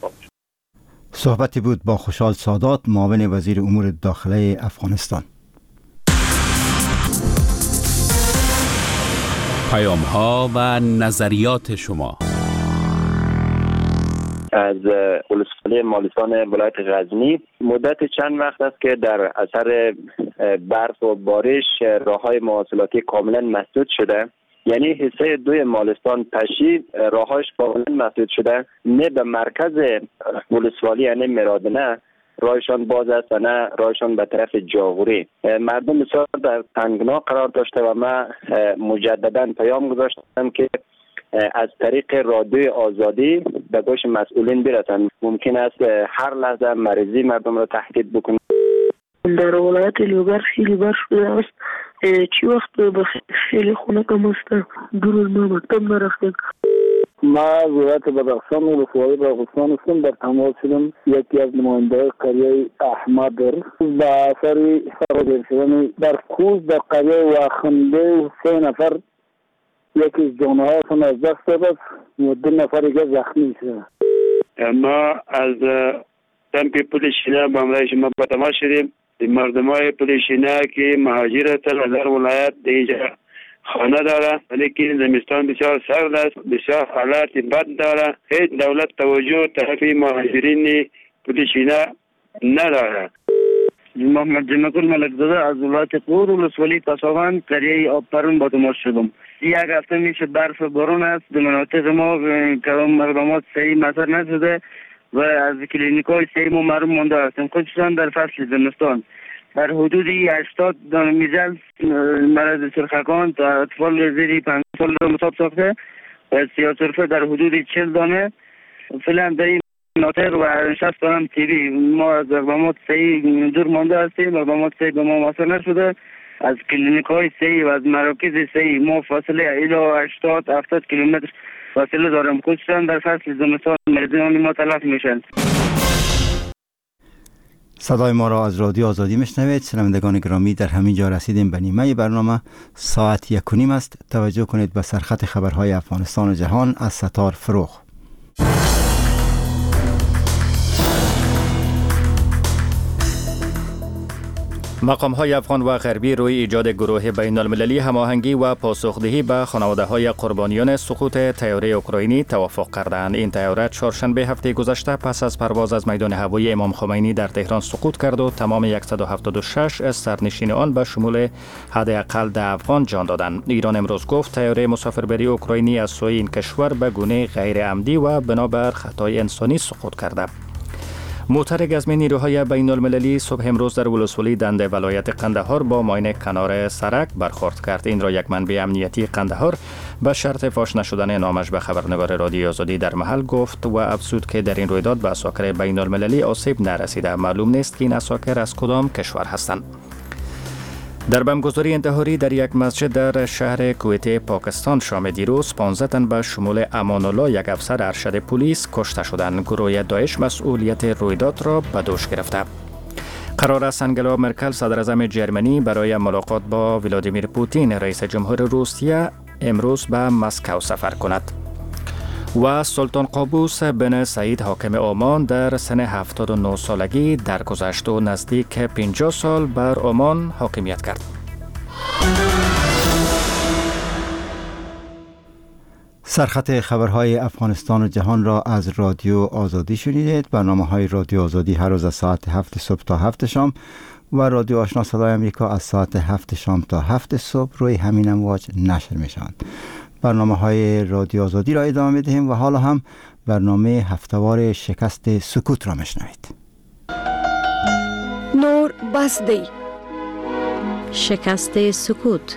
صحبتی بود با خوشحال سادات، معاون وزیر امور داخله افغانستان. پیام ها و نظریات شما از ولسوالی مالستان ولایت غزنی مدت چند وقت است که در اثر برف و بارش راههای مواصلاتی کاملا مسدود شده، یعنی حصه دوی مالستان پشی راهاش کاملا مسدود شده، نه به مرکز ولسوالی یعنی مرادنه راهشان باز است و نه راهشان به طرف جاغوری. مردم بسیار در تنگنا قرار داشته و من مجددا پیام گذاشتم که از طریق رادیوی آزادی به گوش مسئولین برسند. ممکن است هر لحظه مریضی مردم را تهدید بکنند. در ولایت لوگر خیلی برف شده است. چی وقت به خیلی خونه کم است دور ما مکتب نرفتیم. ما ولایت بدخشان ولسوالی بدخشان هستم. در تماس شدم یکی از نماینده قریه احمد با اثر فرار شدن در کوز در قریه واخنده سه نفر یکی از جانه هاشون از دست داد و دو نفر دیگه زخمی شده. ما از تمپی پلیس شینه با امرای شما به تماس شدیم. مردمای پلیشینه که مهاجر هستند در ولایت اینجا خانه داره، ولی زمستان بسیار سرد است، بسیار حالات بد داره. هیچ دولت توجه طرف مهاجرین پلیشینه نداره. محمد جمعکل ملکزاده از ولایت قور ولسوالی پاساوان قریه آبپرون با تماس شدم. یک هفته میشه برف بارون است. در مناطق ما کدام مردمات صحیح مطر نشده و از کلینیکای صحیح ما محروم مانده هستیم، خصوصا در فصل زمستان. در حدود هشتاد دانه میزل مرض سرخکان تا اطفال زیر پنج سال را مصاب ساخته و سیاه‌سرفه در حدود چهل دانه فعلا در این مناطق و شصت دانه تیبی. ما از اقدامات صحیح دور مانده هستیم، اقدامات صحیح به ما واصل نشده. از کلینیک‌های صحیح و از مراکز صحیح ما فاصله الی هشتاد هفتاد کیلومتر فاصله دارم، خصوصا در فصل زمستان مریضان ما تلف میشن. صدای ما را از رادیو آزادی میشنوید. شنوندگان گرامی، در همین جا رسیدیم به نیمه برنامه. ساعت یک و نیم است. توجه کنید به سرخط خبرهای افغانستان و جهان از ستار فروغ. مقام‌های افغان و غربی روی ایجاد گروه بین المللی هماهنگی و پاسخدهی به خانواده‌های قربانیان سقوط طیاره اوکراینی توافق کردند. این طیاره چهارشنبه هفته گذشته پس از پرواز از میدان هوایی امام خمینی در تهران سقوط کرد و تمام صد و هفتاد و شش از سرنشین آن به شمول حداقل ده افغان جان دادند. ایران امروز گفت طیاره مسافربری اوکراینی از سوی این کشور به گونه غیر عمدی و بنابر خطای انسانی سقوط کرده. موتر گزم نیروهای بین المللی صبح امروز در ولسوالی دنده ولایت قندهار با ماین کنار سرک برخورد کرد. این را یک منبع امنیتی قندهار به شرط فاش نشدن نامش به خبرنگار رادیو آزادی در محل گفت و افزود که در این رویداد به عساکر بین المللی آسیب نرسیده. معلوم نیست که این عساکر از کدام کشور هستند. در بمبگذاری انتحاری در یک مسجد در شهر کویت پاکستان شام دیروز پانزده تن به شمول امان الله یک افسر ارشد پلیس کشته شدند. گروه داعش مسئولیت رویداد را به دوش گرفته. قرار است انگلا مرکل صدر اعظم جرمنی برای ملاقات با ولادیمیر پوتین رئیس جمهور روسیه امروز به مسکو سفر کند. و سلطان قابوس بن سعید حاکم عمان در سن هفتاد و نه سالگی درگذشت و نزدیک پنجاه سال بر عمان حاکمیت کرد. سرخط خبرهای افغانستان و جهان را از رادیو آزادی شنیدید. برنامه‌های رادیو آزادی هر روز از ساعت هفت صبح تا هفت شام و رادیو آشنا صدای امریکا از ساعت هفت شام تا هفت صبح روی همین امواج نشر میشوند. برنامه های رادیو آزادی را ادامه میدهیم و حالا هم برنامه هفتهوار شکست سکوت را میشنوید. نور بسدی شکست سکوت.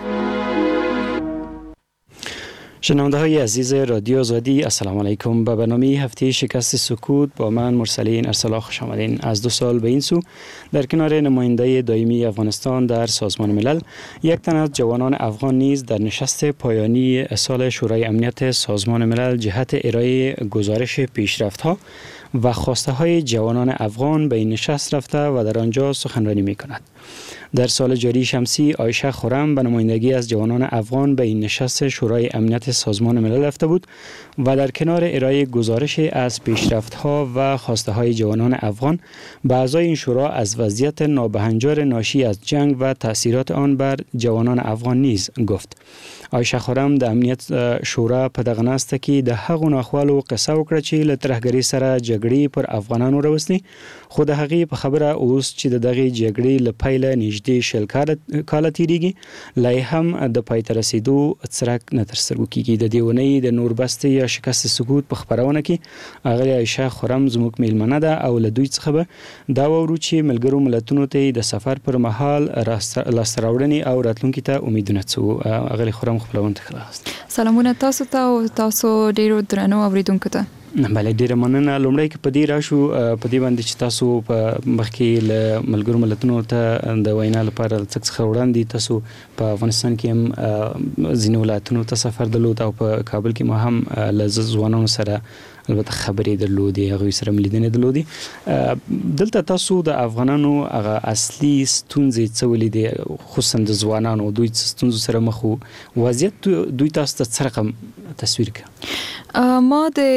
شنونده های عزیز رادیو آزادی، السلام علیکم. به برنامه هفته شکست سکوت با من مرسلین ارسلا خوش آمدین. از دو سال به این سو در کنار نماینده دائمی افغانستان در سازمان ملل، یک تن از جوانان افغان نیز در نشست پایانی سال شورای امنیت سازمان ملل جهت ارائه گزارش پیشرفت‌ها و خواسته های جوانان افغان به این نشست رفته و در آنجا سخنرانی می کند. در سال جاری شمسی عایشه خرم به نمایندگی از جوانان افغان به این نشست شورای امنیت سازمان ملل رفته بود و در کنار ارائه گزارش از پیشرفت‌ها و خواسته های جوانان افغان به اعضای این شورا از وضعیت نابهنجار ناشی از جنگ و تاثیرات آن بر جوانان افغان نیز گفت. عایشه خرم د امنیت شورا په دغه ناسته کې د هغو ناخوالو قصه وکړه چې له ترهګرۍ سره جګړې پر افغانانو راوستي، خو د هغې په خبره اوس چې د دغې جګړې له پیله نږدې شل کاله تیریږي، لا یې هم د پای ته رسېدو څرک نه ترسترګو کېږي. د دې اونۍ د نوربستې یا شکست سکوت په خپرونه کې اغلې عایشه خرم زموږ میلمنه ده او له دوی څخه به دا واورو چې ملګرو ملتونو ته د سفر پر مهال لاسته راوړنې او راتلونکي ته امیدونه څه وو. اغلې خرم خپلون ته خلاص. سلامونه تاسو ته او تاسو ډیرو درنو اوریدونکو ته. بله، ډیره مننه. لومړی کې په دې راشو په دې باندې چې تاسو په مخکې له ملګرو ملتونو ته د وینا لپاره څه څه وړاندې تاسو په افغانستان کې هم ځینې ولایتونو ته سفر درلود او په کابل کې مو هم له ځوانانو سره البته خبرې درلودې، هغوی سره مې لیدنې درلودې. دلته تاسو د افغانانو هغه اصلي ستونزې څه ولیدې، خصوصا د ځوانانو دوی څه ستونزو سره مخ وو، وضعیت دوی تاسو ته څه رقم تصویر کړ؟ ما د ځوانانو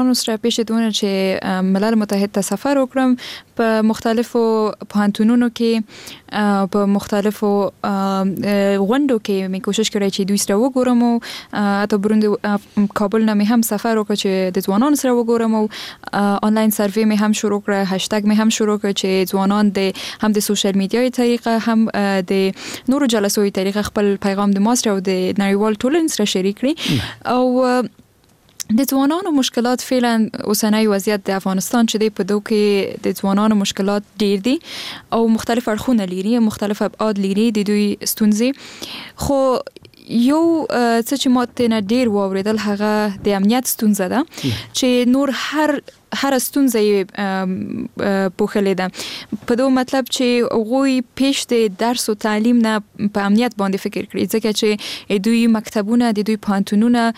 ځوانانو سره پیښ چې ملل متحد ته سفر وکړم په مختلفو پوهنتونونو کې په مختلفو غونډو کې مې کوشش کړی چې دوی سره وګورم او حتی برون کابل نه مې هم سفر وکړ چې د ځوانانو سره وګورم او آنلاین سروې مې هم شروع کړ، هشتګ مې هم شروع کړ چې ځوانان د هم د سوشل میډیای طریقه هم د نورو جلسو طریقه خپل پیغام د ماستر او د نړیوال ټولنې سره شریک کړي. او د ځوانانو مشکلات فعلا اوسنۍ وضعیت د افغانستان چې په دوه کې د ځوانانو مشکلات ډیر دي او مختلف اړخونه لري، مختلف ابعاد لري د دوی ستونزې. خو یو څه چې ماته نه ډیر واوریدل هغه د امنیت ستونزه ده چې نور هر هر ستونزه یې پوښلې ده. په دوه مطلب چې غوی پیش د درس او تعلیم نه په امنیت باندې فکر کړی، ځکه چې دوی مکتبونه د دوی پوهنتونونه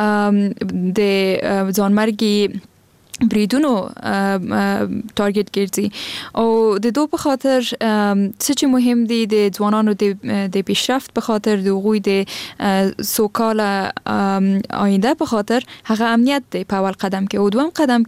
د ځانمرګي بریدونو تارگت ګرځي او د دوه په خاطر څه چې مهم دي د ځوانانو د پیشرفت په خاطر د غوی د سوکاله آینده په خاطر هغه امنیت دی په اول قدم کې. او دوم قدم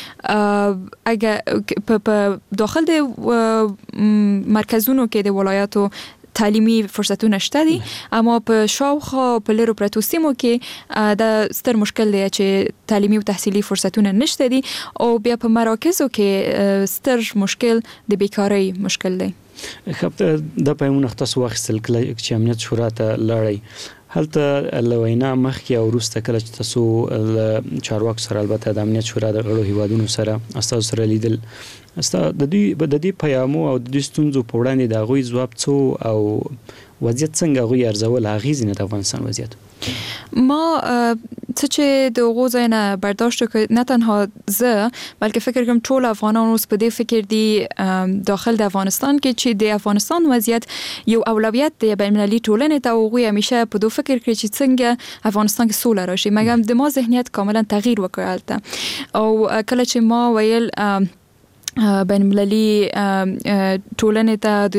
کې اگر په داخل د مرکزونو کې د ولایاتو تعلیمي فرصتونه شته دي، اما په شاوخوا په لرو پرتو سیمو کې د ستر مشکل دی چې تعلیمي او تحصیلي فرصتونه نشته دي او بیا په مراکزو کې ستر مشکل د بیکاری مشکل دی. خب د پېمونه تاسو واخیستل چې امنیت شورا ته لاړی، هلته لوینا مخکې او وروسته کله چې تاسو چارواکو سره البته د امنیت شورا د غړو هیوادونو سره استاد سره لیدل، استاد د دې د دې پیامو او د دې ستونزو په وړاندې د غوي ځواب څو او وضعیت څنګه غوي ارزول اغیز نه د افغانستان وضعیت؟ ما څه چې د غوځنه برداشت کړ نه تنها زه بلکې فکر کوم ټول افغانان اوس په دې فکر دي داخل د افغانستان کې چې د افغانستان وضعیت یو اولویت دی بین المللي ټولنې ته. غوي همیشه په دوه فکر کړی چې څنګه افغانستان کې سوله راشي، مګر د ما ذهنیت کاملا تغییر وکړ او کله چې ما ویل بین المللي ټولنې ته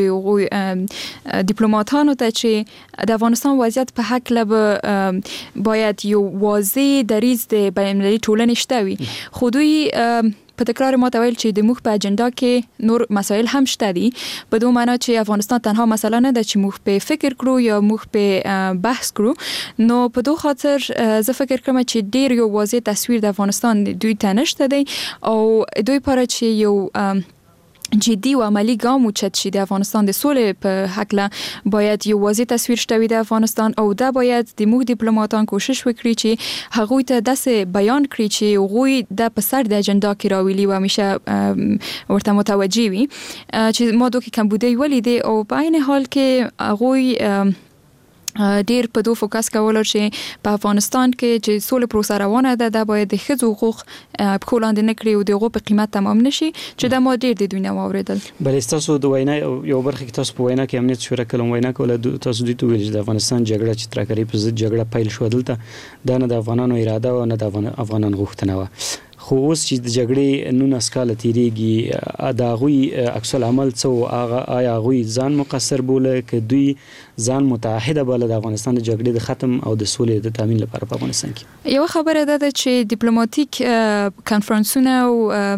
د ډیپلوماټانو ته چې د افغانستان وضعیت په حق له باید یو واضح دریځ د بین المللي ټولنې شته وي. خو دوی په تکرار ما ته ویل چې د موږ په اجنډا کې نور مسایل هم شته دي، په دوه معنا چې افغانستان تنها مسله نه ده چې موږ په فکر کړو یا موږ په بحث کړو. نو په دوه خاطر زه فکر کوم چې ډیر یو واضح تصویر د افغانستان دوی ته نشته دی او دوی لپاره چې یو جدي و عملی ګام اوچت شي د افغانستان د سولې په حق له باید یو واضح تصویر شته وي د افغانستان او دا باید د موږ ډیپلوماټان کوشش وکړي چې هغوی ته داسې بیان کړي چې هغوی د په سر د اجنډا کې راولي او همیشه ورته متوجي وي چې ما دوی کمبودي ولیدې او په عین حال کې هغوی ډیر په دوه فوکس کول چې په افغانستان کې چې سولې پروسه روانه ده دا باید د ښځو حقوق په کولاند نه کړي او دغه په قیمت تمام نشي چې دا ما ډیر د دوی نه واوریدل. بل تاسو د وینا یو برخه کې تاسو په وینا کې امنیت شورا کلم وینا کوله تاسو دوی ته ویل چې د افغانستان جګړه چې ترکری په ضد جګړه پیل شو دلته دا نه د افغانانو اراده او نه د افغانان غوښتنه و. خو اوس چې د جګړې نونس کال تیریږي دا غوي عکس العمل څو هغه آیا غوي ځان مقصر بوله ک دوی ځان متحده بل د افغانستان د جګړې د ختم او د سولې د تامین لپاره په افغانستان کې یو خبره ده چې ډیپلوماټیک کانفرنسونه او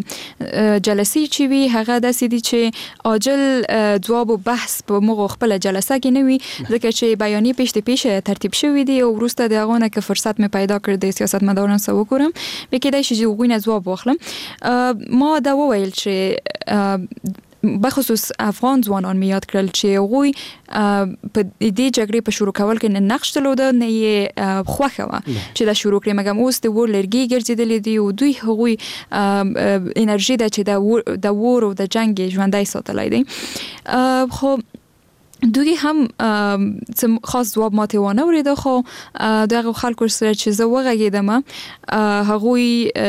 جلسې چې وی هغه د سې دي چې عاجل جواب او بحث په موږ خپل جلسه کې نه وي ځکه چې بیانیه پیشته پیشه ترتیب شوې دي او وروسته دغه نه ک فرصت مې پیدا کړ د سیاستمداران سره وکړم به کې د شي غوینه جواب واخلم. ما دا وویل چې بخصوص افغان ځوانان مې یاد کړل چې غوي په دې جګړې په شروع کول کې نه نقش درلود نه یې خوښه و چې دا شروع کړي، مګر اوس د ور لرګي ګرځېدلې دي او دوی هغوی انرژي ده چې د ور او د جنگ ژوندۍ ساتلای دي. خو دوی هم خاص جواب ماته ونه ورېده خو دغه خلکو سره چې زه وغږېدم هغوی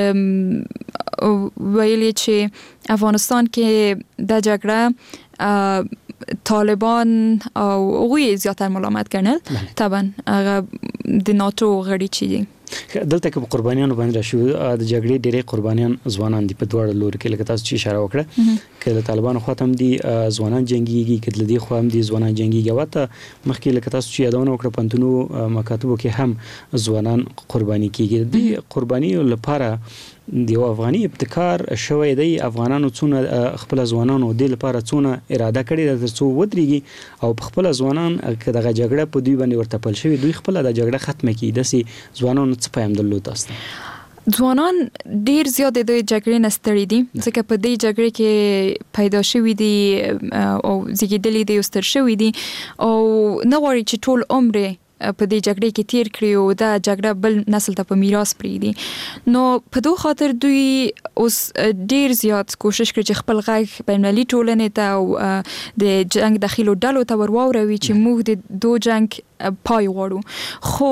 ویلي چې افغانستان کې د جګړه طالبان او هغوی زیاتر ملامت کړل طبعا هغه د ناتو غړي چې دي. دلته کې قربانیانو باندې راشو د جګړې ډېرې قربانیان ځوانان دي په دواړو لوري کې لکه تاسو چې اشاره وکړه کله طالبانو خو هم دي ځوانان جنگيږي کله دي خو هم دي ځوانان جنگيږي وته مخکې لکه تاسو چې یادونه وکړه پنتونو مکاتبو کې هم ځوانان قرباني کیږي. د قرباني لپاره د افغاني ابتکار شوی دی افغانانو څونه خپل ځوانانو د لپاره څونه اراده کړې ده ترڅو ودرېږي او خپل ځوانان که دغه جګړه په دوی باندې ورته پل شوی دوی خپل د جګړه ختمه کړي داسې ځوانانو څه پیغام درلود تاسو ځوانان ډیر زیات د جګړې نه ستړي دي ځکه په دې جګړې کې پیدا شوي دي او زیږیدلي دي او ستر شوي دي او نه غواړي چې ټول عمر په دې جګړې کې تیر کړی او دا جګړه بل نسل ته په میراث پرېږدي نو په دوه خاطر دوی اوس ډیر زیات کوشش کوي چې خپل غږ بین‌المللي ټولنې ته او د جنگ داخلو ډلو ته ورواوروي چې موږ د دو جنگ پای غواړو خو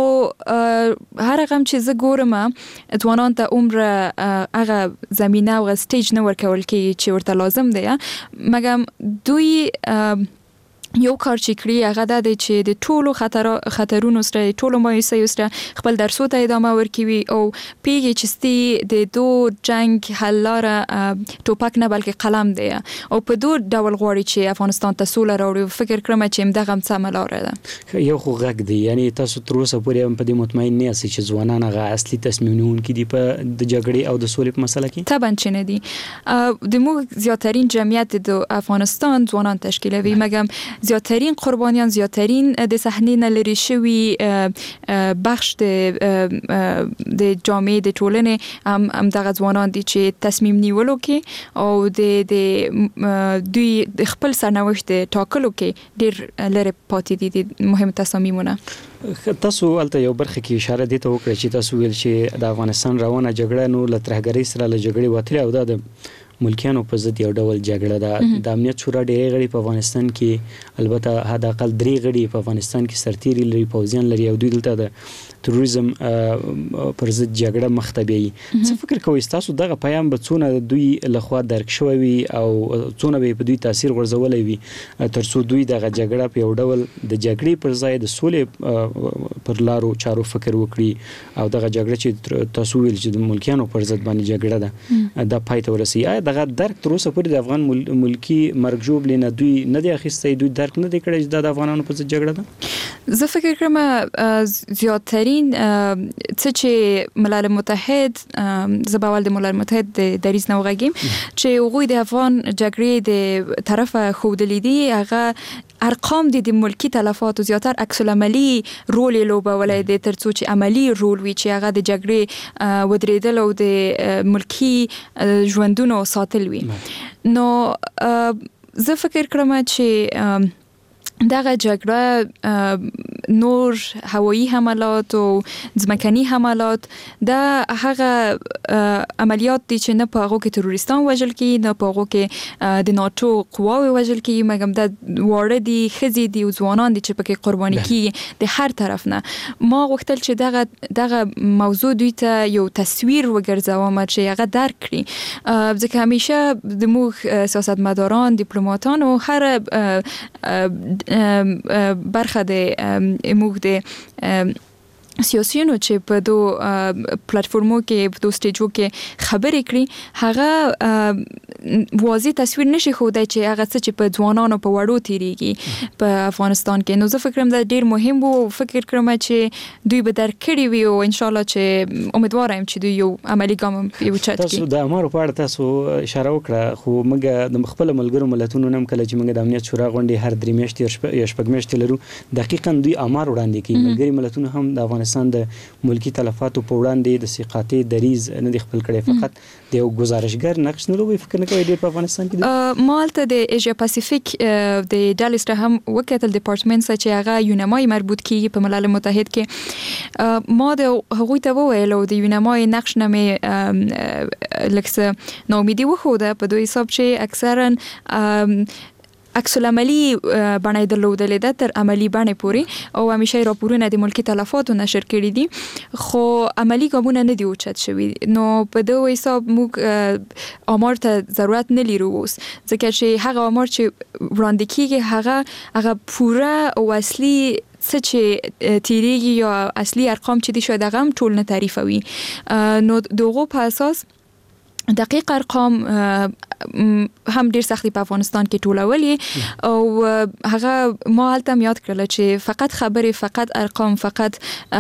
هر رقم چې زه ګورم ځوانان ته عمر هغه زمینه او سټیج نه ورکول کېږي چې ورته لازم دی مګر دوی یو کار چې کړی هغه دا دی چې د ټولو خطر خطرونو سره ټولو مایوسیو سره خپل درسو ته ادامه ورکوي او پیږي چې ستې د دو جنگ حل لاره ټوپک نه بلکې قلم دی او په دو ډول غواړي چې افغانستان ته سوله راوړي فکر کړم چې همدغه سمه لاره ده یو خو غږ دی یعنی تاسو تر اوسه پورې په دې مطمئن نه یاست چې ځوانان هغه اصلي تصمیم نیونکي دي په د جګړې او د سولې په مسله کې طبعا چې نه دي د موږ زیاترین جمعیت د افغانستان ځوانان تشکیلوي مګر زیاترین قربانیان زیاترین د صحنې نه لري شوی بخش د د جامعه د ټولنې هم هم دغه ځوانان دي چې تصمیم نیولو کې او د د دوی د خپل سرنوشت ټاکلو کې ډیر لري پاتې دي د مهم تصامیمونه تاسو البته یو برخه کې اشاره دي ته وکړه چې تاسو ویل چې د افغانستان روانه جګړه نو له ترهګرۍ سره له جګړې وتلې او د ملکیانو په ضد یو ډول جګړه ده د امنیت شورا ډېری غړي په افغانستان کې البته حد اقل درې غړي په افغانستان کې سرتیري لري پوځیان لري او دوی دلته د تروریزم پر ضد جګړه مخ ته بیایي څه فکر کوئ تاسو دغه پیام به څونه دوی لخوا درک شوی وي او څونه به په دوی تاثیر غورځولی وي ترڅو دوی دغه جګړه په یو ډول د جګړې پر ځای د سولې پر لارو چارو فکر وکړي او دغه جګړه چې تاسو ویل چې د ملکیانو پر ضد باندې جګړه ده د پای ته ورسي دغه درک تر اوسه پورې د افغان ملکی مرګ جوړ نه دوی نه دی اخیستی دوی درک نه دی کړی چې د افغانانو په ضد جګړه ده زه فکر کوم زیاترین څه چې ملل متحد زباول د ملل متحد د دریز نو غږیم چې هغوی د افغان جګړې د طرفه خودلې دي هغه ارقام دي د ملکی تلفات او زیاتر عکس العملی رول لوبولای دي ترڅو چې عملی رول وي چې هغه د جګړې ودریدل او د ملکی ژوندونو ساتل وي نو زه فکر کوم چې دغه جګړه نور هوایی حملات او ځمکني حملات دا هغه عملیات دي چې نه په هغو کې تروریستان وژل کیږي نه په هغو کې د ناتو قواوې وژل کیږي مګر د واړه دي ښځې دي او ځوانان دي چې پکې قرباني کیږي د هر طرف نه ما غوښتل چې دغه دغه موضوع دوی ته یو تصویر وګرځوم چې هغه درک کړي ځکه همیشه د موږ سیاستمداران ډیپلوماتان او هر برخه د موږ د سیاسيونو چې په دو پلیټفارمو کې په دو سټیجو کې خبرې کړي هغه واضح تصویر نشي خودای چې هغه څه چې په ځوانانو په وړو تیریږي په افغانستان کې نو زه فکر کوم دا ډیر مهم وو فکر کوم چې دوی به درک کړي وي او ان شاء الله چې امیدوار یم چې دوی یو عملی ګام یو چت کړي تاسو د امر په اړه تاسو اشاره وکړه خو موږ د خپل ملګرو ملتونو نم کله چې موږ د امنیت شورا غونډې هر درې میاشتې یا شپږ میاشتې لرو دقیقاً دوی امر وړاندې کوي ملګري ملتونو هم د افغانستان د ملکی تلفاتو په وړاندې د سقاطي دریز نه د خپل کړي فقط د یو گزارشګر نقش نه لوي فکر نه کوي ډیر په افغانستان کې مالته د ایشیا پاسفیک د ډالس ته هم وکټل ډپارټمنټ چې هغه یونمای مربوط کیږي په ملل متحد کې ما د هغوی ته وویل او د یونمای نقش نه مې لکه نومیدي وخوده په دوی حساب چې اکثرا عکس العملی باندې درلودل ده تر عملی باندې پوری او همیشه راپورونه د ملکی تلفاتو نشر کړي دي خو عملی ګامونه نه دی اوچت شوی نو په دوه حساب موږ امر ته ضرورت نه لرو اوس ځکه چې هغه امر چې وړاندې کیږي هغه هغه پوره او اصلي څه چې تیریږي یا اصلي ارقام چې دي شاید هغه هم ټول نه تعریفوي نو دغه په اساس دقیق ارقام هم ډیر سختي په افغانستان کې ټولولې او هغه ما هلته یاد کړل چې فقط خبرې فقط ارقام فقط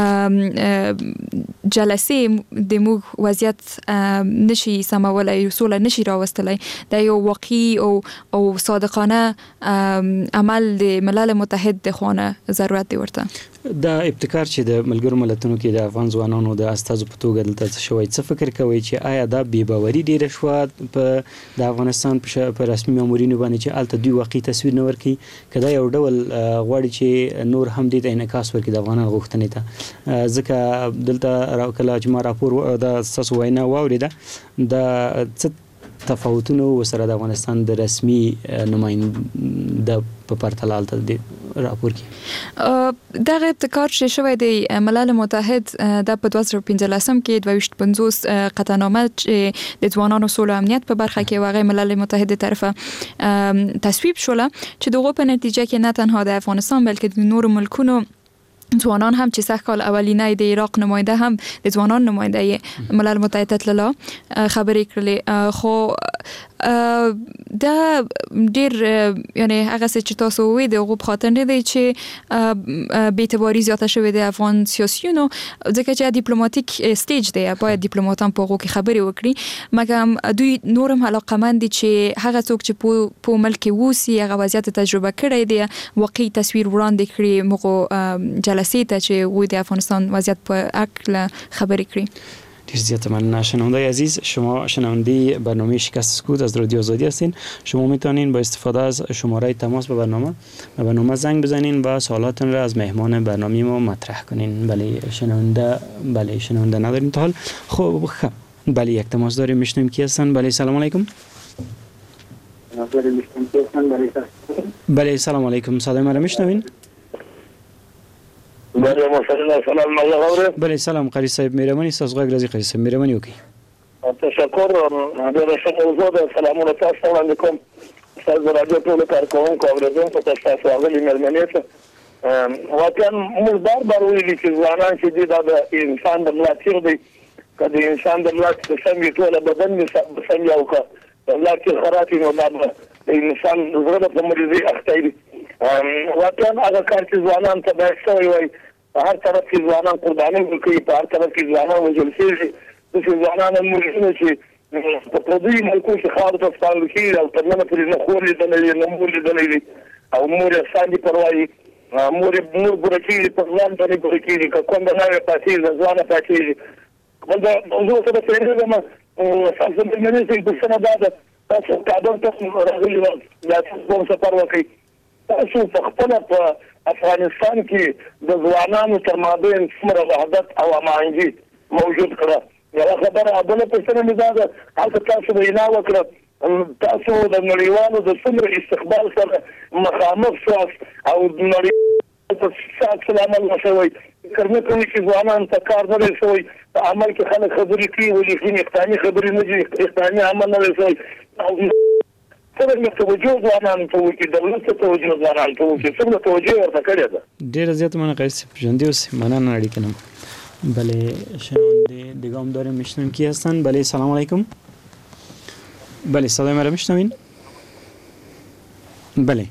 جلسې د موږ وضعیت نشي سمولای سوله نشي راوستلای د یو واقعي او او صادقانه عمل د ملل متحد د خوانه ضرورت دی ورته. دا ابتکار چې د ملګرو ملتونو کې د افغان ځوانانو د استازو په توګه دلته شوی، څه فکر کوي چې آیا دا بې باوري ډیره شوه په د افغانستان په رسمي مامورینو باندې چې الته دوی واقعي تصویر نه ورکړي، کدا یو ډول غواړي چې نور هم دې ته انعکاس ورکړي د افغانانو غوښتنې ته؟ ځکه دلته کله چې ما راپور د تاسو وینا واوریده د څه تفاوتونه وسره د افغانستان د رسمي نماینده په پرتله الته د راپور کې دغه ابتکار چې شوی دی ملل متحد د په دوه زره او پنځلسم کې دوه ویشت پنځوس قطعنامه چې د ځوانانو سولې امنیت په برخه کې واغې ملل متحد طرفه تصویب شوله چې دغه په نتیجه کې نه تنها د افغانستان بلکې د نورو ملکونو ځوانان هم چې سه کال اولینای د عراق نماینده هم د ځوانان نماینده ملل متحد تللا خبرې کړلې، خو دا ډیر یعنی هغه څه چې تاسو وې د غو په خاطر نه دی چې بې اعتباري زیاته شوې د افغان سیاسيونو، ځکه چې ډیپلوماټیک سټیج دی باید ډیپلوماټان په غو کې خبرې وکړي، مګر دوی نورم علاقمند دي چې هغه څوک چې په ملک ووسی هغه وضعیت تجربه کړی دی واقعي تصویر وړاندې کړي مغو جلسې ته چې وې د افغانستان وضعیت په اړه خبرې کړي. زیاد من شنونده عزیز، شما شنونده برنامه شکست سکوت از رادیو آزادی هستین. شما میتونین با استفاده از شماره تماس به برنامه به برنامه زنگ بزنین و سوالاتون را از مهمان برنامه ما مطرح کنین. بله شنونده بله شنونده نداریم تا حال. خب خب بله یک تماس داریم، میشنویم کی هستن؟ بله سلام علیکم. بله سلام علیکم، صدای ما را میشنوین؟ بله مسلم سلام علیکم. بله سلام قاری صاحب، مهربانی است غږ راځي قاری صاحب، مهربانی وکړئ. تشکر ډېر ښه موضوع ده. سلامونه تاسو ته وړاندې کوم. تاسو راډیو ټولو کارکوونکو اورېدونکو ته تاسو راغلي مېلمنې ته واقعا موږ بار بار ویلي چې ځوانان چې دي دا د انسان د ملا تیر دی، که د انسان د ملا تیر سم وي ټوله بدن مې سم وي او که د ملا تیر خراب وي نو دا د انسان زړه په مریضۍ اخته وي. واقعا هغه کار چې ځوانان ته باید شوی وای، په هر طرف کې ځوانان قرباني ورکوي، په هر طرف کې ځوانان وژل کېږي، داسې ځوانان هم موجودونه چې په پردیو ملکو کې خاورو ته سپارل کېږي او تر ننه پورې نه خور لیدلی دی نه مور لیدلی دی او مور یې ساندې پر وایي، مور یې مور ګوره کېږي پر ځوان باندې ګوره کېږي، که کونډه ناوې پاتېږي ځوانه پاتېږي. بل دا موضوع ته به تېرېږم، ستاسو مېلمنې صاحب پوښتنه دا ده، تاسو کابل ته راغلي وه یا تاسو کوم سفر وکړئ، تاسو په خپله په افغانستان کې د ځوانانو تر مابین څومره وحدت او هماهنګي موجود کړه؟ یوه خبره. بله پوښتنه مې دا ده، هلته تاسو وینا وکړه، تاسو د نړیوالو د څومره استقبال سره مخامخ شواست او نړیوالو ته څه عکس العمل وشوی؟ فکر نه کوئ چې ځوانانو ته کار نه دی شوی، په عمل کې خلک خبرې کوي ولې ځینې اقدامي خبرې نه دي، اقدامي عمل نه دی شوی. څنګه توجه ځوانانو ته وکړي، دولت ته توجه ځوانانو ته وکړي، څنګه توجه ورته کړې ده؟ ډېره زیاته مننه قاری صاحب، ژوندي اوسئ، مننه اړیکه نه. بله شنونده دیگه هم داریم، میشنویم کی هستن؟ بله سلام علیکم. بله صدای ما را میشنوین؟ بله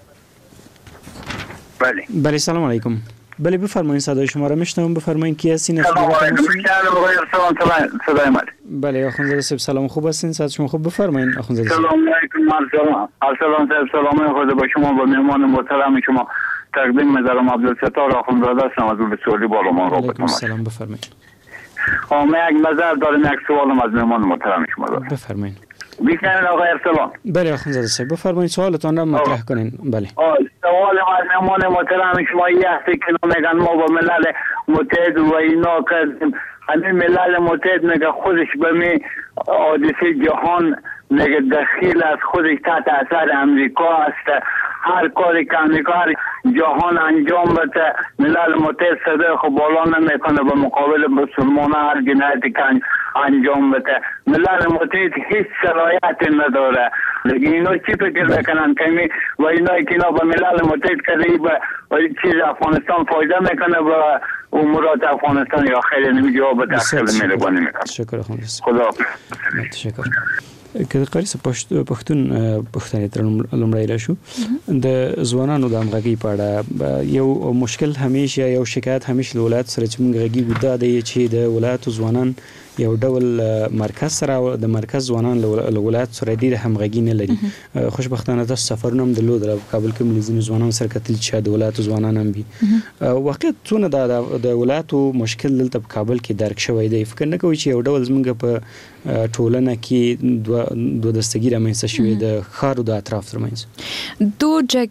بله بله سلام علیکم. بله بفرمایید، صدای شما را میشنوم، بفرمایید کی هستین؟ سلام علیکم. صدای ما. بله آخوندزاده صاحب سلام، خوب هستین؟ صحت شما خوب؟ بفرمایید آخوندزاده صاحب. سلام علیکم. سلام سلام صاحب، سلام خود با شما و مهمان محترم شما تقدیم می‌ذارم. عبدالستار آخوندزاده هستم از ولسوالی بالامون رابط نماید. سلام بفرمایید. من یک نظر دارم، یک سوالم از مهمان محترم شما دارم. بفرمایید. بیشتر آقای ارسلان. بله آخوندزاده صاحب بفرمایید، سوالتون را مطرح کنین. بله. سوال از مهمان محترم شما یه هستی که میگن ما با ملل متحد و اینا کردیم، همین ملل متحد میگه خودش به می حادثه جهان میگه دخیل از خودش تحت اثر امریکا است، هر کاری که امریکا هر جهان انجام بده ملل متحد صدای خب بالا نمیکنه به مقابل مسلمان هر جنایتی که انجام بده. ملل متحد هیچ صلاحیتی نداره. لیکن اینا چی فکر میکنن که و اینا که اینا به ملل متحد کرده به چیز افغانستان فایده میکنه و امورات افغانستان یا خیلی نمی جواب تحصیل مهربانی میکنه. تشکر خدا تشکر. که قاری صاحب پښتون پښتني تر لومړی راشو د ځوانانو د همغږي په اړه یو مشکل همیشه یو شکایت همیشه د ولایت سره چې موږ غږی ودا دی چې د ولایت ځوانان یو ډول مرکز سره د مرکز ځوانان له ولایت سره ډیر همغږي نه لري. خوشبختانه تاسو سفرونه هم درلود د کابل کې مليزین ځوانان سره کتل چې د ولایت ځوانان هم وي. واقعیت څونه د ولایت مشکل دلته په کابل کې درک شوی دی. فکر نه کوي چې یو ډول زموږ په ټولنه کې دوه دستګی رامنځته شوی د ښارو د اطراف ترمنځ. دو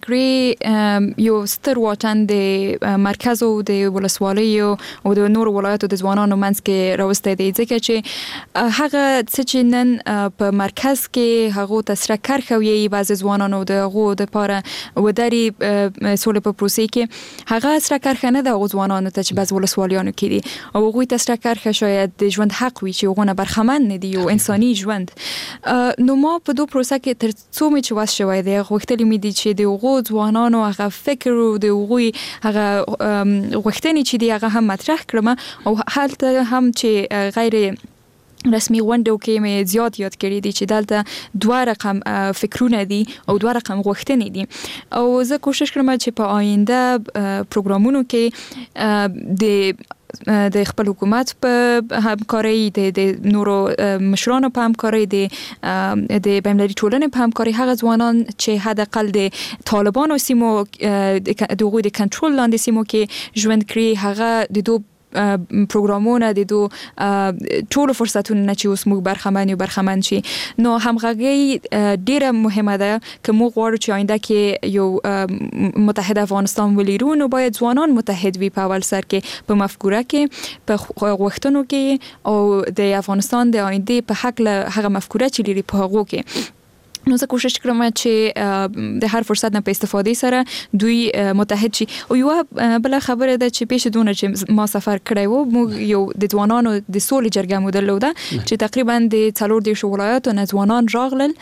جګړې یو ستر واټن د مرکز او د ولسوالیو او د نور ولایتو د ځوانانو منځ کې راوستی دی، ځکه چې هغه څه چې نن په مرکز کې هغه تسره کرخه وي بعض ځوانانو د هغو د پاره وداري سولې په پروسې کې هغه سره کرخه نه د ځوانانو ته چې بعض ولسوالیانو کې دي او هغه تسره کرخه شاید د ژوند حق وي چې هغه برخمن نه دی او انساني ژوند. نو ما په دوه پروسه کې تر څو مې چې واس شوی دی غوښتل مې دي چې د هغو ځوانانو هغه فکر او د هغه هغه غوښتنې چې دی هغه هم مطرح کړم او حالته هم چې غیر رسمي غونډو کې مې زیات یاد کړی دي چې دلته دوه رقم فکرونه دي او دوه رقم غوښتنې دي او زه کوشش کوم چې په آینده پروګرامونو کې د د خپل حکومت په همکاري د نورو مشرانو په همکاري د د بین‌المللي ټولنې په همکاري هغه ځوانان چې حداقل د طالبانو سیمو د دوی د کنټرول لاندې سیمو کې ژوند کړي هغه د دوه پروګرامونه د دوه ټول فرصتونه نه چې اوس موږ برخمن یو برخمن شي. نو همغږي ډیره مهمه ده که موږ غواړو چې آینده کې یو متحد افغانستان ولرو نو باید ځوانان متحد وي په اول سر کې په مفکوره کې په غوښتنو کې او د افغانستان د آینده په حق له هغه مفکوره چې لري په هغه کې. نو زه کوشش کوم چې د هر فرصت نه په استفادې سره دوی متحد شي. او یو بل خبره ده چې پیش دونه چې ما سفر کړی وو موږ یو د ځوانانو د سولې جرګه مو درلوده چې تقریبا د څلور دیرش ولایتو نه ځوانان راغلل،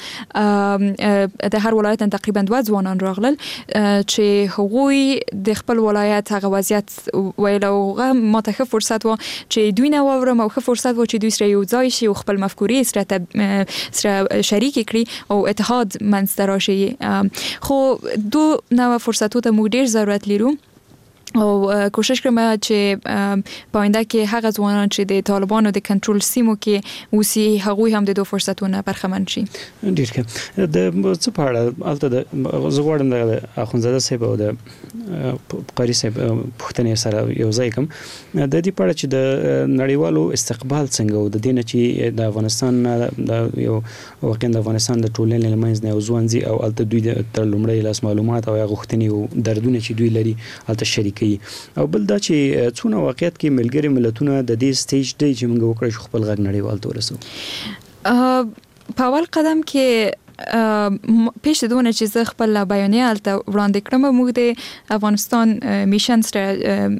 د هر ولایت تقریبا دوه ځوانان راغلل چې هغوی د خپل ولایت هغه وضعیت ویل او ما ته ښه فرصت و چې دوی نه واورم او ښه فرصت و چې دوی سره یو ځای شي او خپل مفکورې سره سره شریک کړي او اتحاد منځته راشي. خو دو نوع فرصتو ته موږ ډیر ضرورت لرو او کوشش کوم چې په آینده کې هغه ځوانان چې د طالبانو د کنټرول سیمو کې اوسي هغوی هم د دوه فرصتونو برخمن شي. ډیر ښه. د څه په اړه البته د زغوړم د اخونزاده صاحب او د قاری صاحب پښتنې سره یو ځای کوم د دې په اړه چې د نړیوالو استقبال څنګه او د دینه چې د افغانستان د یو واقعا د افغانستان د ټولنې لمنځ نه ځوانځي او البته دوی د تر لومړی لاس معلومات او غوښتنې او دردونه چې دوی لري البته شریک او بل دا چې څونه واقعیت کې ملګری ملتونه د دې سټیج دی چې موږ وکړو چې خپل غږ نړیوال ته ورسو. په اول قدم کې پیش دونه چې زه خپل بیانیه الته وړاندې کړم موږ د افغانستان میشن سره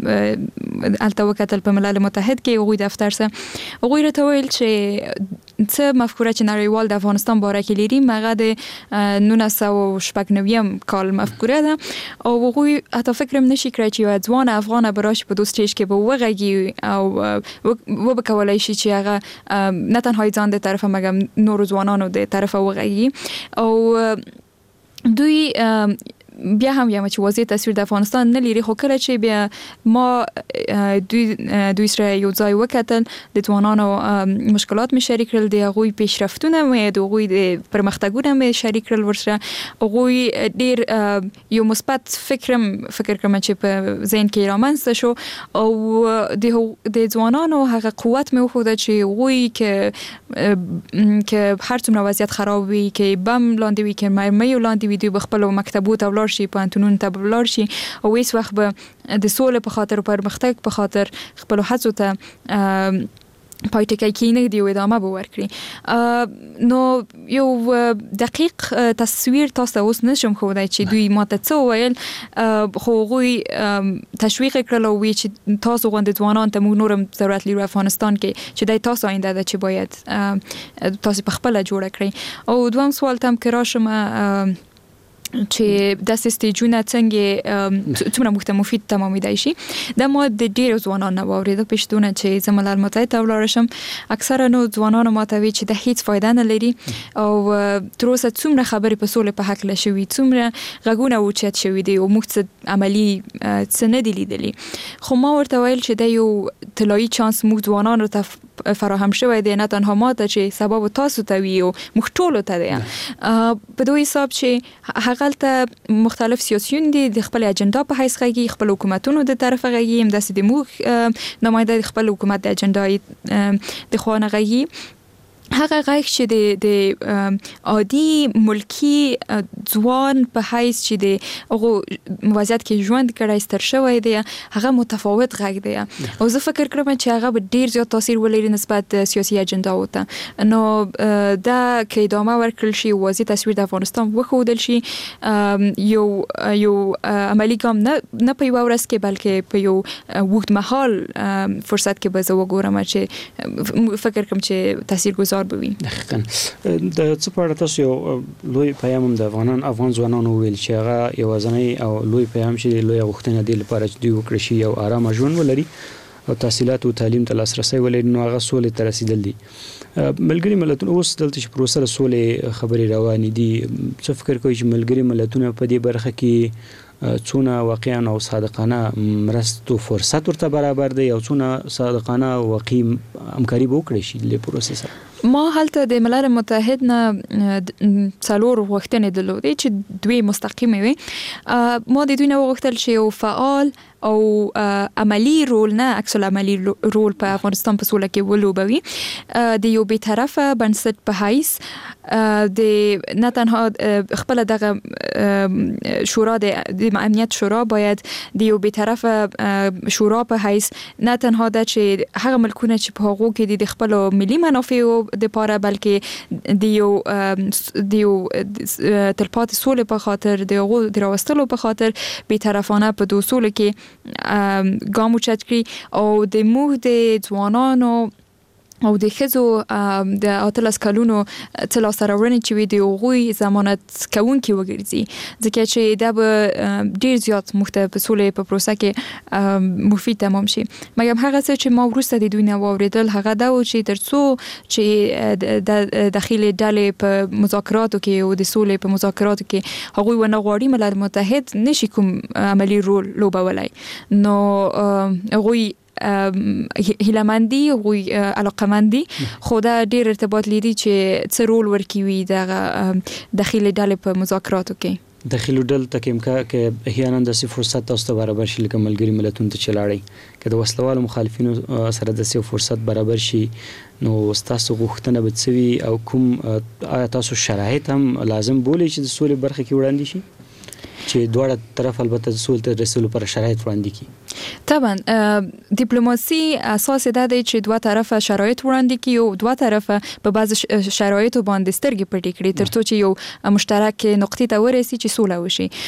الته وکتل په ملل متحد کې هغوی دفتر سره هغوی راته ویل چې څه مفکوره چې نړیوال د افغانستان باره کې لري هغه د نولس سوه شپږ نوي کال مفکوره ده او هغوی حتی فکر هم نشي کړی چې یو ځوان افغان به راشي په دوه سټیج کې به وغږي او وبکولای شي چې هغه نه تنها ځان د طرفه مګم نور ځوانانو د طرفه وغږي او دوی بیا هم یم چې وضعیت تصویر د افغانستان نه لري. خو کله چې بیا ما دوی دوی سره یو ځای وکتل د ځوانانو مشکلات می شریک کړل د هغوی پیشرفتونه مې د هغوی د پرمختګونه مې شریک کړل ورسره هغوی ډیر یو مثبت فکرم فکر کوم چې په ذهن کې رامنځته شو او د د ځوانانو هغه قوت مې وښود چې هغوی کې کې هر څومره وضعیت خراب وي کې بم لاندې وي کې مرمۍ لاندې وي دوی بخپل مکتبو ته شي په انټونون ته بلار شي او هیڅ وخت به د سولې په خاطر او پرمختګ په خاطر خپل هڅو ته پایټکای کې نه دی ادامه به ورکړي. نو یو دقیق تصویر تاسو اوس نشم خودای چې دوی ماته څه ویل خو غوي تشویق کړل او وی چې تاسو غوند ځوانان ته موږ نورم ضرورت لرو افغانستان کې چې دای تاسو آینده ده چې باید تاسو په خپل جوړ کړئ. او دویم سوال تم کرا شم چې د سټیجونه څنګه څومره مخته مفید تمامېدای شي. د ما د ډېر ځوانانو واورېده پښتونه چې زموږ ملل متحد ته ولاړ شم، اکثره نو ځوانانو ماته وی چې د هیڅ فائدہ نه لري او تر اوسه څومره خبرې په سولې په حق لشي، څومره غږونه اوچت شوي دي او موږ عملی څه نه دي لیدلي. خو ما ورته ویل چې د یو طلایی چانس موږ ځوانانو ته فراهم شوی دی، نه تنها ماته چې سبب تاسو ته وی او موږ ټول ته دی. په دوی حساب چې هغه مختلف سیاسيون دي د خپل اجنډا په حیث غږی، خپل حکومتونو د طرفه غږی، هم د سیمو نماینده خپل حکومت د اجنډا د خوانه غږی. هغه غږ چې د د عادي ملکی ځوان په حیث چې د هغه وضعیت کې ژوند کړای ستر شوی دی، هغه متفاوت غږ دی او زه فکر کوم چې هغه به ډیر زیات تاثیر ولري نسبت سیاسي اجنډا وته. نو دا کې ادامه ورکړل شي، واضح تصویر د افغانستان وښودل شي، یو یو عملی ګام نه نه په یو ورځ کې بلکې په یو وخت مهال فرصت کې به زه وګورم چې فکر کوم چې تاثیرګذار بوي. دقیقاً د څه په اړه تاسو یو لوی پیغام د افغانان افغان ځوانانو ویل چې هغه یوازنی او لوی پیغام چې لوی غوښتنه دی لپاره چې دوی وکړي شي او آرام ژوند ولري او تحصیلات او تعلیم ته لاسرسي ولري، نو هغه سولې ته رسیدل دي. ملګری ملتونه اوس دلته چې پروسه سولې خبرې روانې دي، څه فکر کوي چې ملګری ملتونه په دې برخه کې څونه واقعا او صادقانه مرستو فرصت ورته برابر دی او څونه صادقانه او واقعي همکاري وکړي شي د پروسې سره؟ ما هلته د ملل متحد نه څلور غوښتنې درلودې چې دوی مستقیمې وي. ما د دوی نه وغوښتل چې یو فعال او عملی رول نه عکس العملی رول په افغانستان په سوله کې ولوبوي، د یو بی‌طرفه بنسټ په حیث د نه تنها خپل دغه شورا د امنیت شورا باید د یو بی‌طرفه شورا په حیث نه تنها د چې هغه ملکونه چې په هغو کې د خپل ملي منافعو د پاره بلکې د یو د یو تلپاتې سولې په خاطر د هغو د راوستلو په خاطر بی‌طرفانه په دوه سولې کې ګام اوچت کړي او د موږ د ځوانانو او د ښځو د اتلس کلونو څه لاسته راوړنې چې وي د هغوی ضمانت کوونکي وګرځي، ځکه چې دا به ډېر زیات موږ ته په سولې په پروسه کې مفید تمام شي. مګر هغه څه چې ما وروسته د دوی نه واورېدل هغه دا و چې تر څو چې د داخلي ډلې په مذاکراتو کې او د سولې په مذاکراتو کې هغوی ونه غواړي ملل متحد نشي کوم عملی رول لوبولی، نو هغوی هیلمندي او علاقمندي خو دا ډیر ارتباط لري چې څه رول ورکوي د داخلي ډلې په مذاکراتو کې. داخلي ډلې ته کوم کې احیانا د سی فرصت تاسو ته برابر شي لکه ملګری ملتونو ته چلاړي که د وسلوال مخالفینو سره د سی فرصت برابر شي، نو تاسو غوښتنه به څه وي او کوم آیا تاسو شرایط هم لازم بولئ چې د سولې برخه کې وړاندې شي چې دواړه طرف البته د سولې ته رسولو پر شرایط وړاندې کړي؟ طبعا دیپلوماسي اساس دا دی چې دوه طرفه شرایط وړاندې کړي او دوه طرفه په بعض شرایطو باندې سترګې پټې کړي ترڅو چې یو مشترک نقطې ته ورسي چې سوله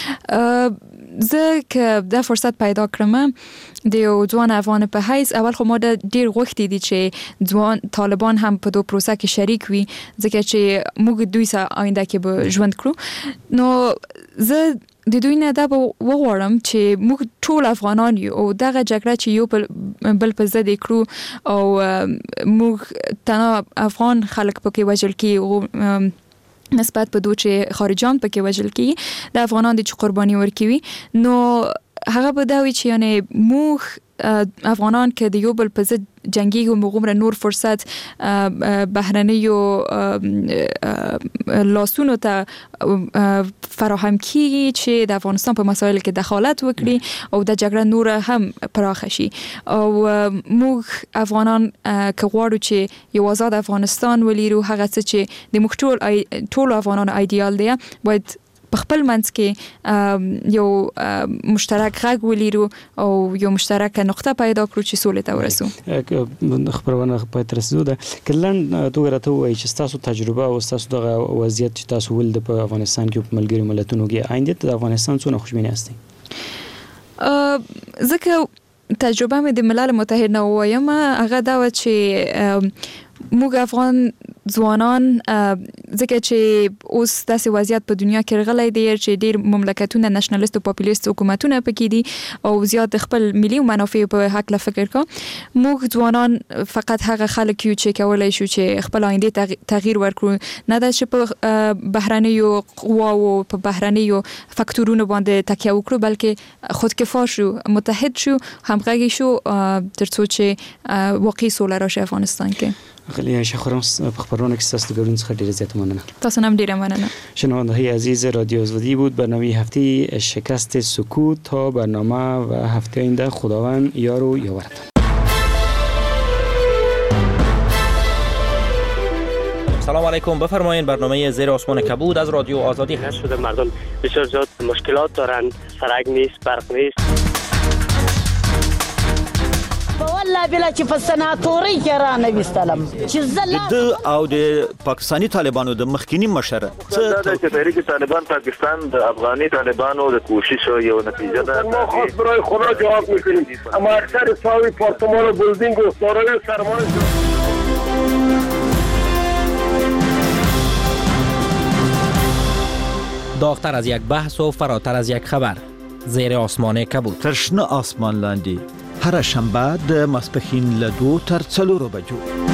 وشي. زه که دا فرصت پیدا کړم د یو ځوان افغان په حیث، اول خو ما د ډیر غوښتې دي چې ځوان طالبان هم په دوه پروسه کې شریک وي ځکه چې موږ دوی سره آینده کې به ژوند کړو. نو زه د دوی نه دا به وغواړم چې موږ ټول افغانان یو او دغه جګړه چې یو بل په ضد کړو او موږ تنها افغان خلک پکې وژل کیږي نسبت په دوی چې خارجان پکې وژل کیږي د افغانان د قرباني ورکوي، نو هغه به دا وي چې یعنی موږ افغانان که د یو بل په ضد جنگیږو موږ نور فرصت بهرنیو لاسونو ته فراهم کیږي چې د افغانستان په مسایل کې دخالت وکړي او د جګړه نور هم پراخه شي. او موږ افغانان که غواړو چې یو آزاد افغانستان ولرو، هغه څه چې د موږ ټول ټول افغانانو ایدیال دی، باید په خپل منځ کې یو مشترک غږ ولرو او یو مشترک نقطه پیدا کړو چې سولې ته ورسو. خبرونه په تر رسیدو ده کلن توګه راته وایي چې تاسو تجربه او تاسو دغه وضعیت چې تاسو ولد په افغانستان کې په ملګری ملتونو کې آینده د افغانستان څونه خوشبینه یاستئ؟ ځکه تجربه مې د ملل متحد نه وایم هغه دا و چې موږ افغان ځوانان ځکه چې اوس داسې وضعیت په دنیا کې راغلی دی چې ډیر مملکتونه نېشنلیست او پاپولیست حکومتونه پکې دي او زیات خپل ملي منافع په حق له فکر کا. موږ ځوانان فقط هغه خلک یو چې کولای شو چې خپل آینده تغییر ورکړو، نه دا چې په بهرنیو قواو په بهرنیو فاکتورونو باندې تکیه وکړو، بلکې خودکفا شو، متحد شو، همغږي شو ترڅو چې واقعي سوله راشي افغانستان کې. خیلی شکرم په خبرونه کې تاسو ګورون څخه ډیره زیات مننه. تاسو هم ډیره مننه. شنونده‌های عزیز رادیو آزادی بود برنامه هفته شکست سکوت. تا برنامه و هفته آینده خداوند یار و یاورتان. سلام علیکم، بفرمایید. برنامه زیر آسمان کبود از رادیو آزادی هست. شده مردم بسیار زیاد مشکلات دارند، سرک نیست، برق نیست. والله بلا چې په سناتوري کې را نه وستلم چې زله د او د پاکستانی طالبانو د مخکینی مشر څه د تحریک طالبان پاکستان د افغاني طالبانو د کوشش یو نتیجه ده. ما خاص برای خدا جواب میکنیم، اما اکثر ساوی پارتمان و بلدینگ و سارای سرمایه داغتر از یک بحث و فراتر از یک خبر. زیر آسمان کبود. ترشنه آسمان لاندی هر شنبه د ماسپښین له دوه تر څلورو بجو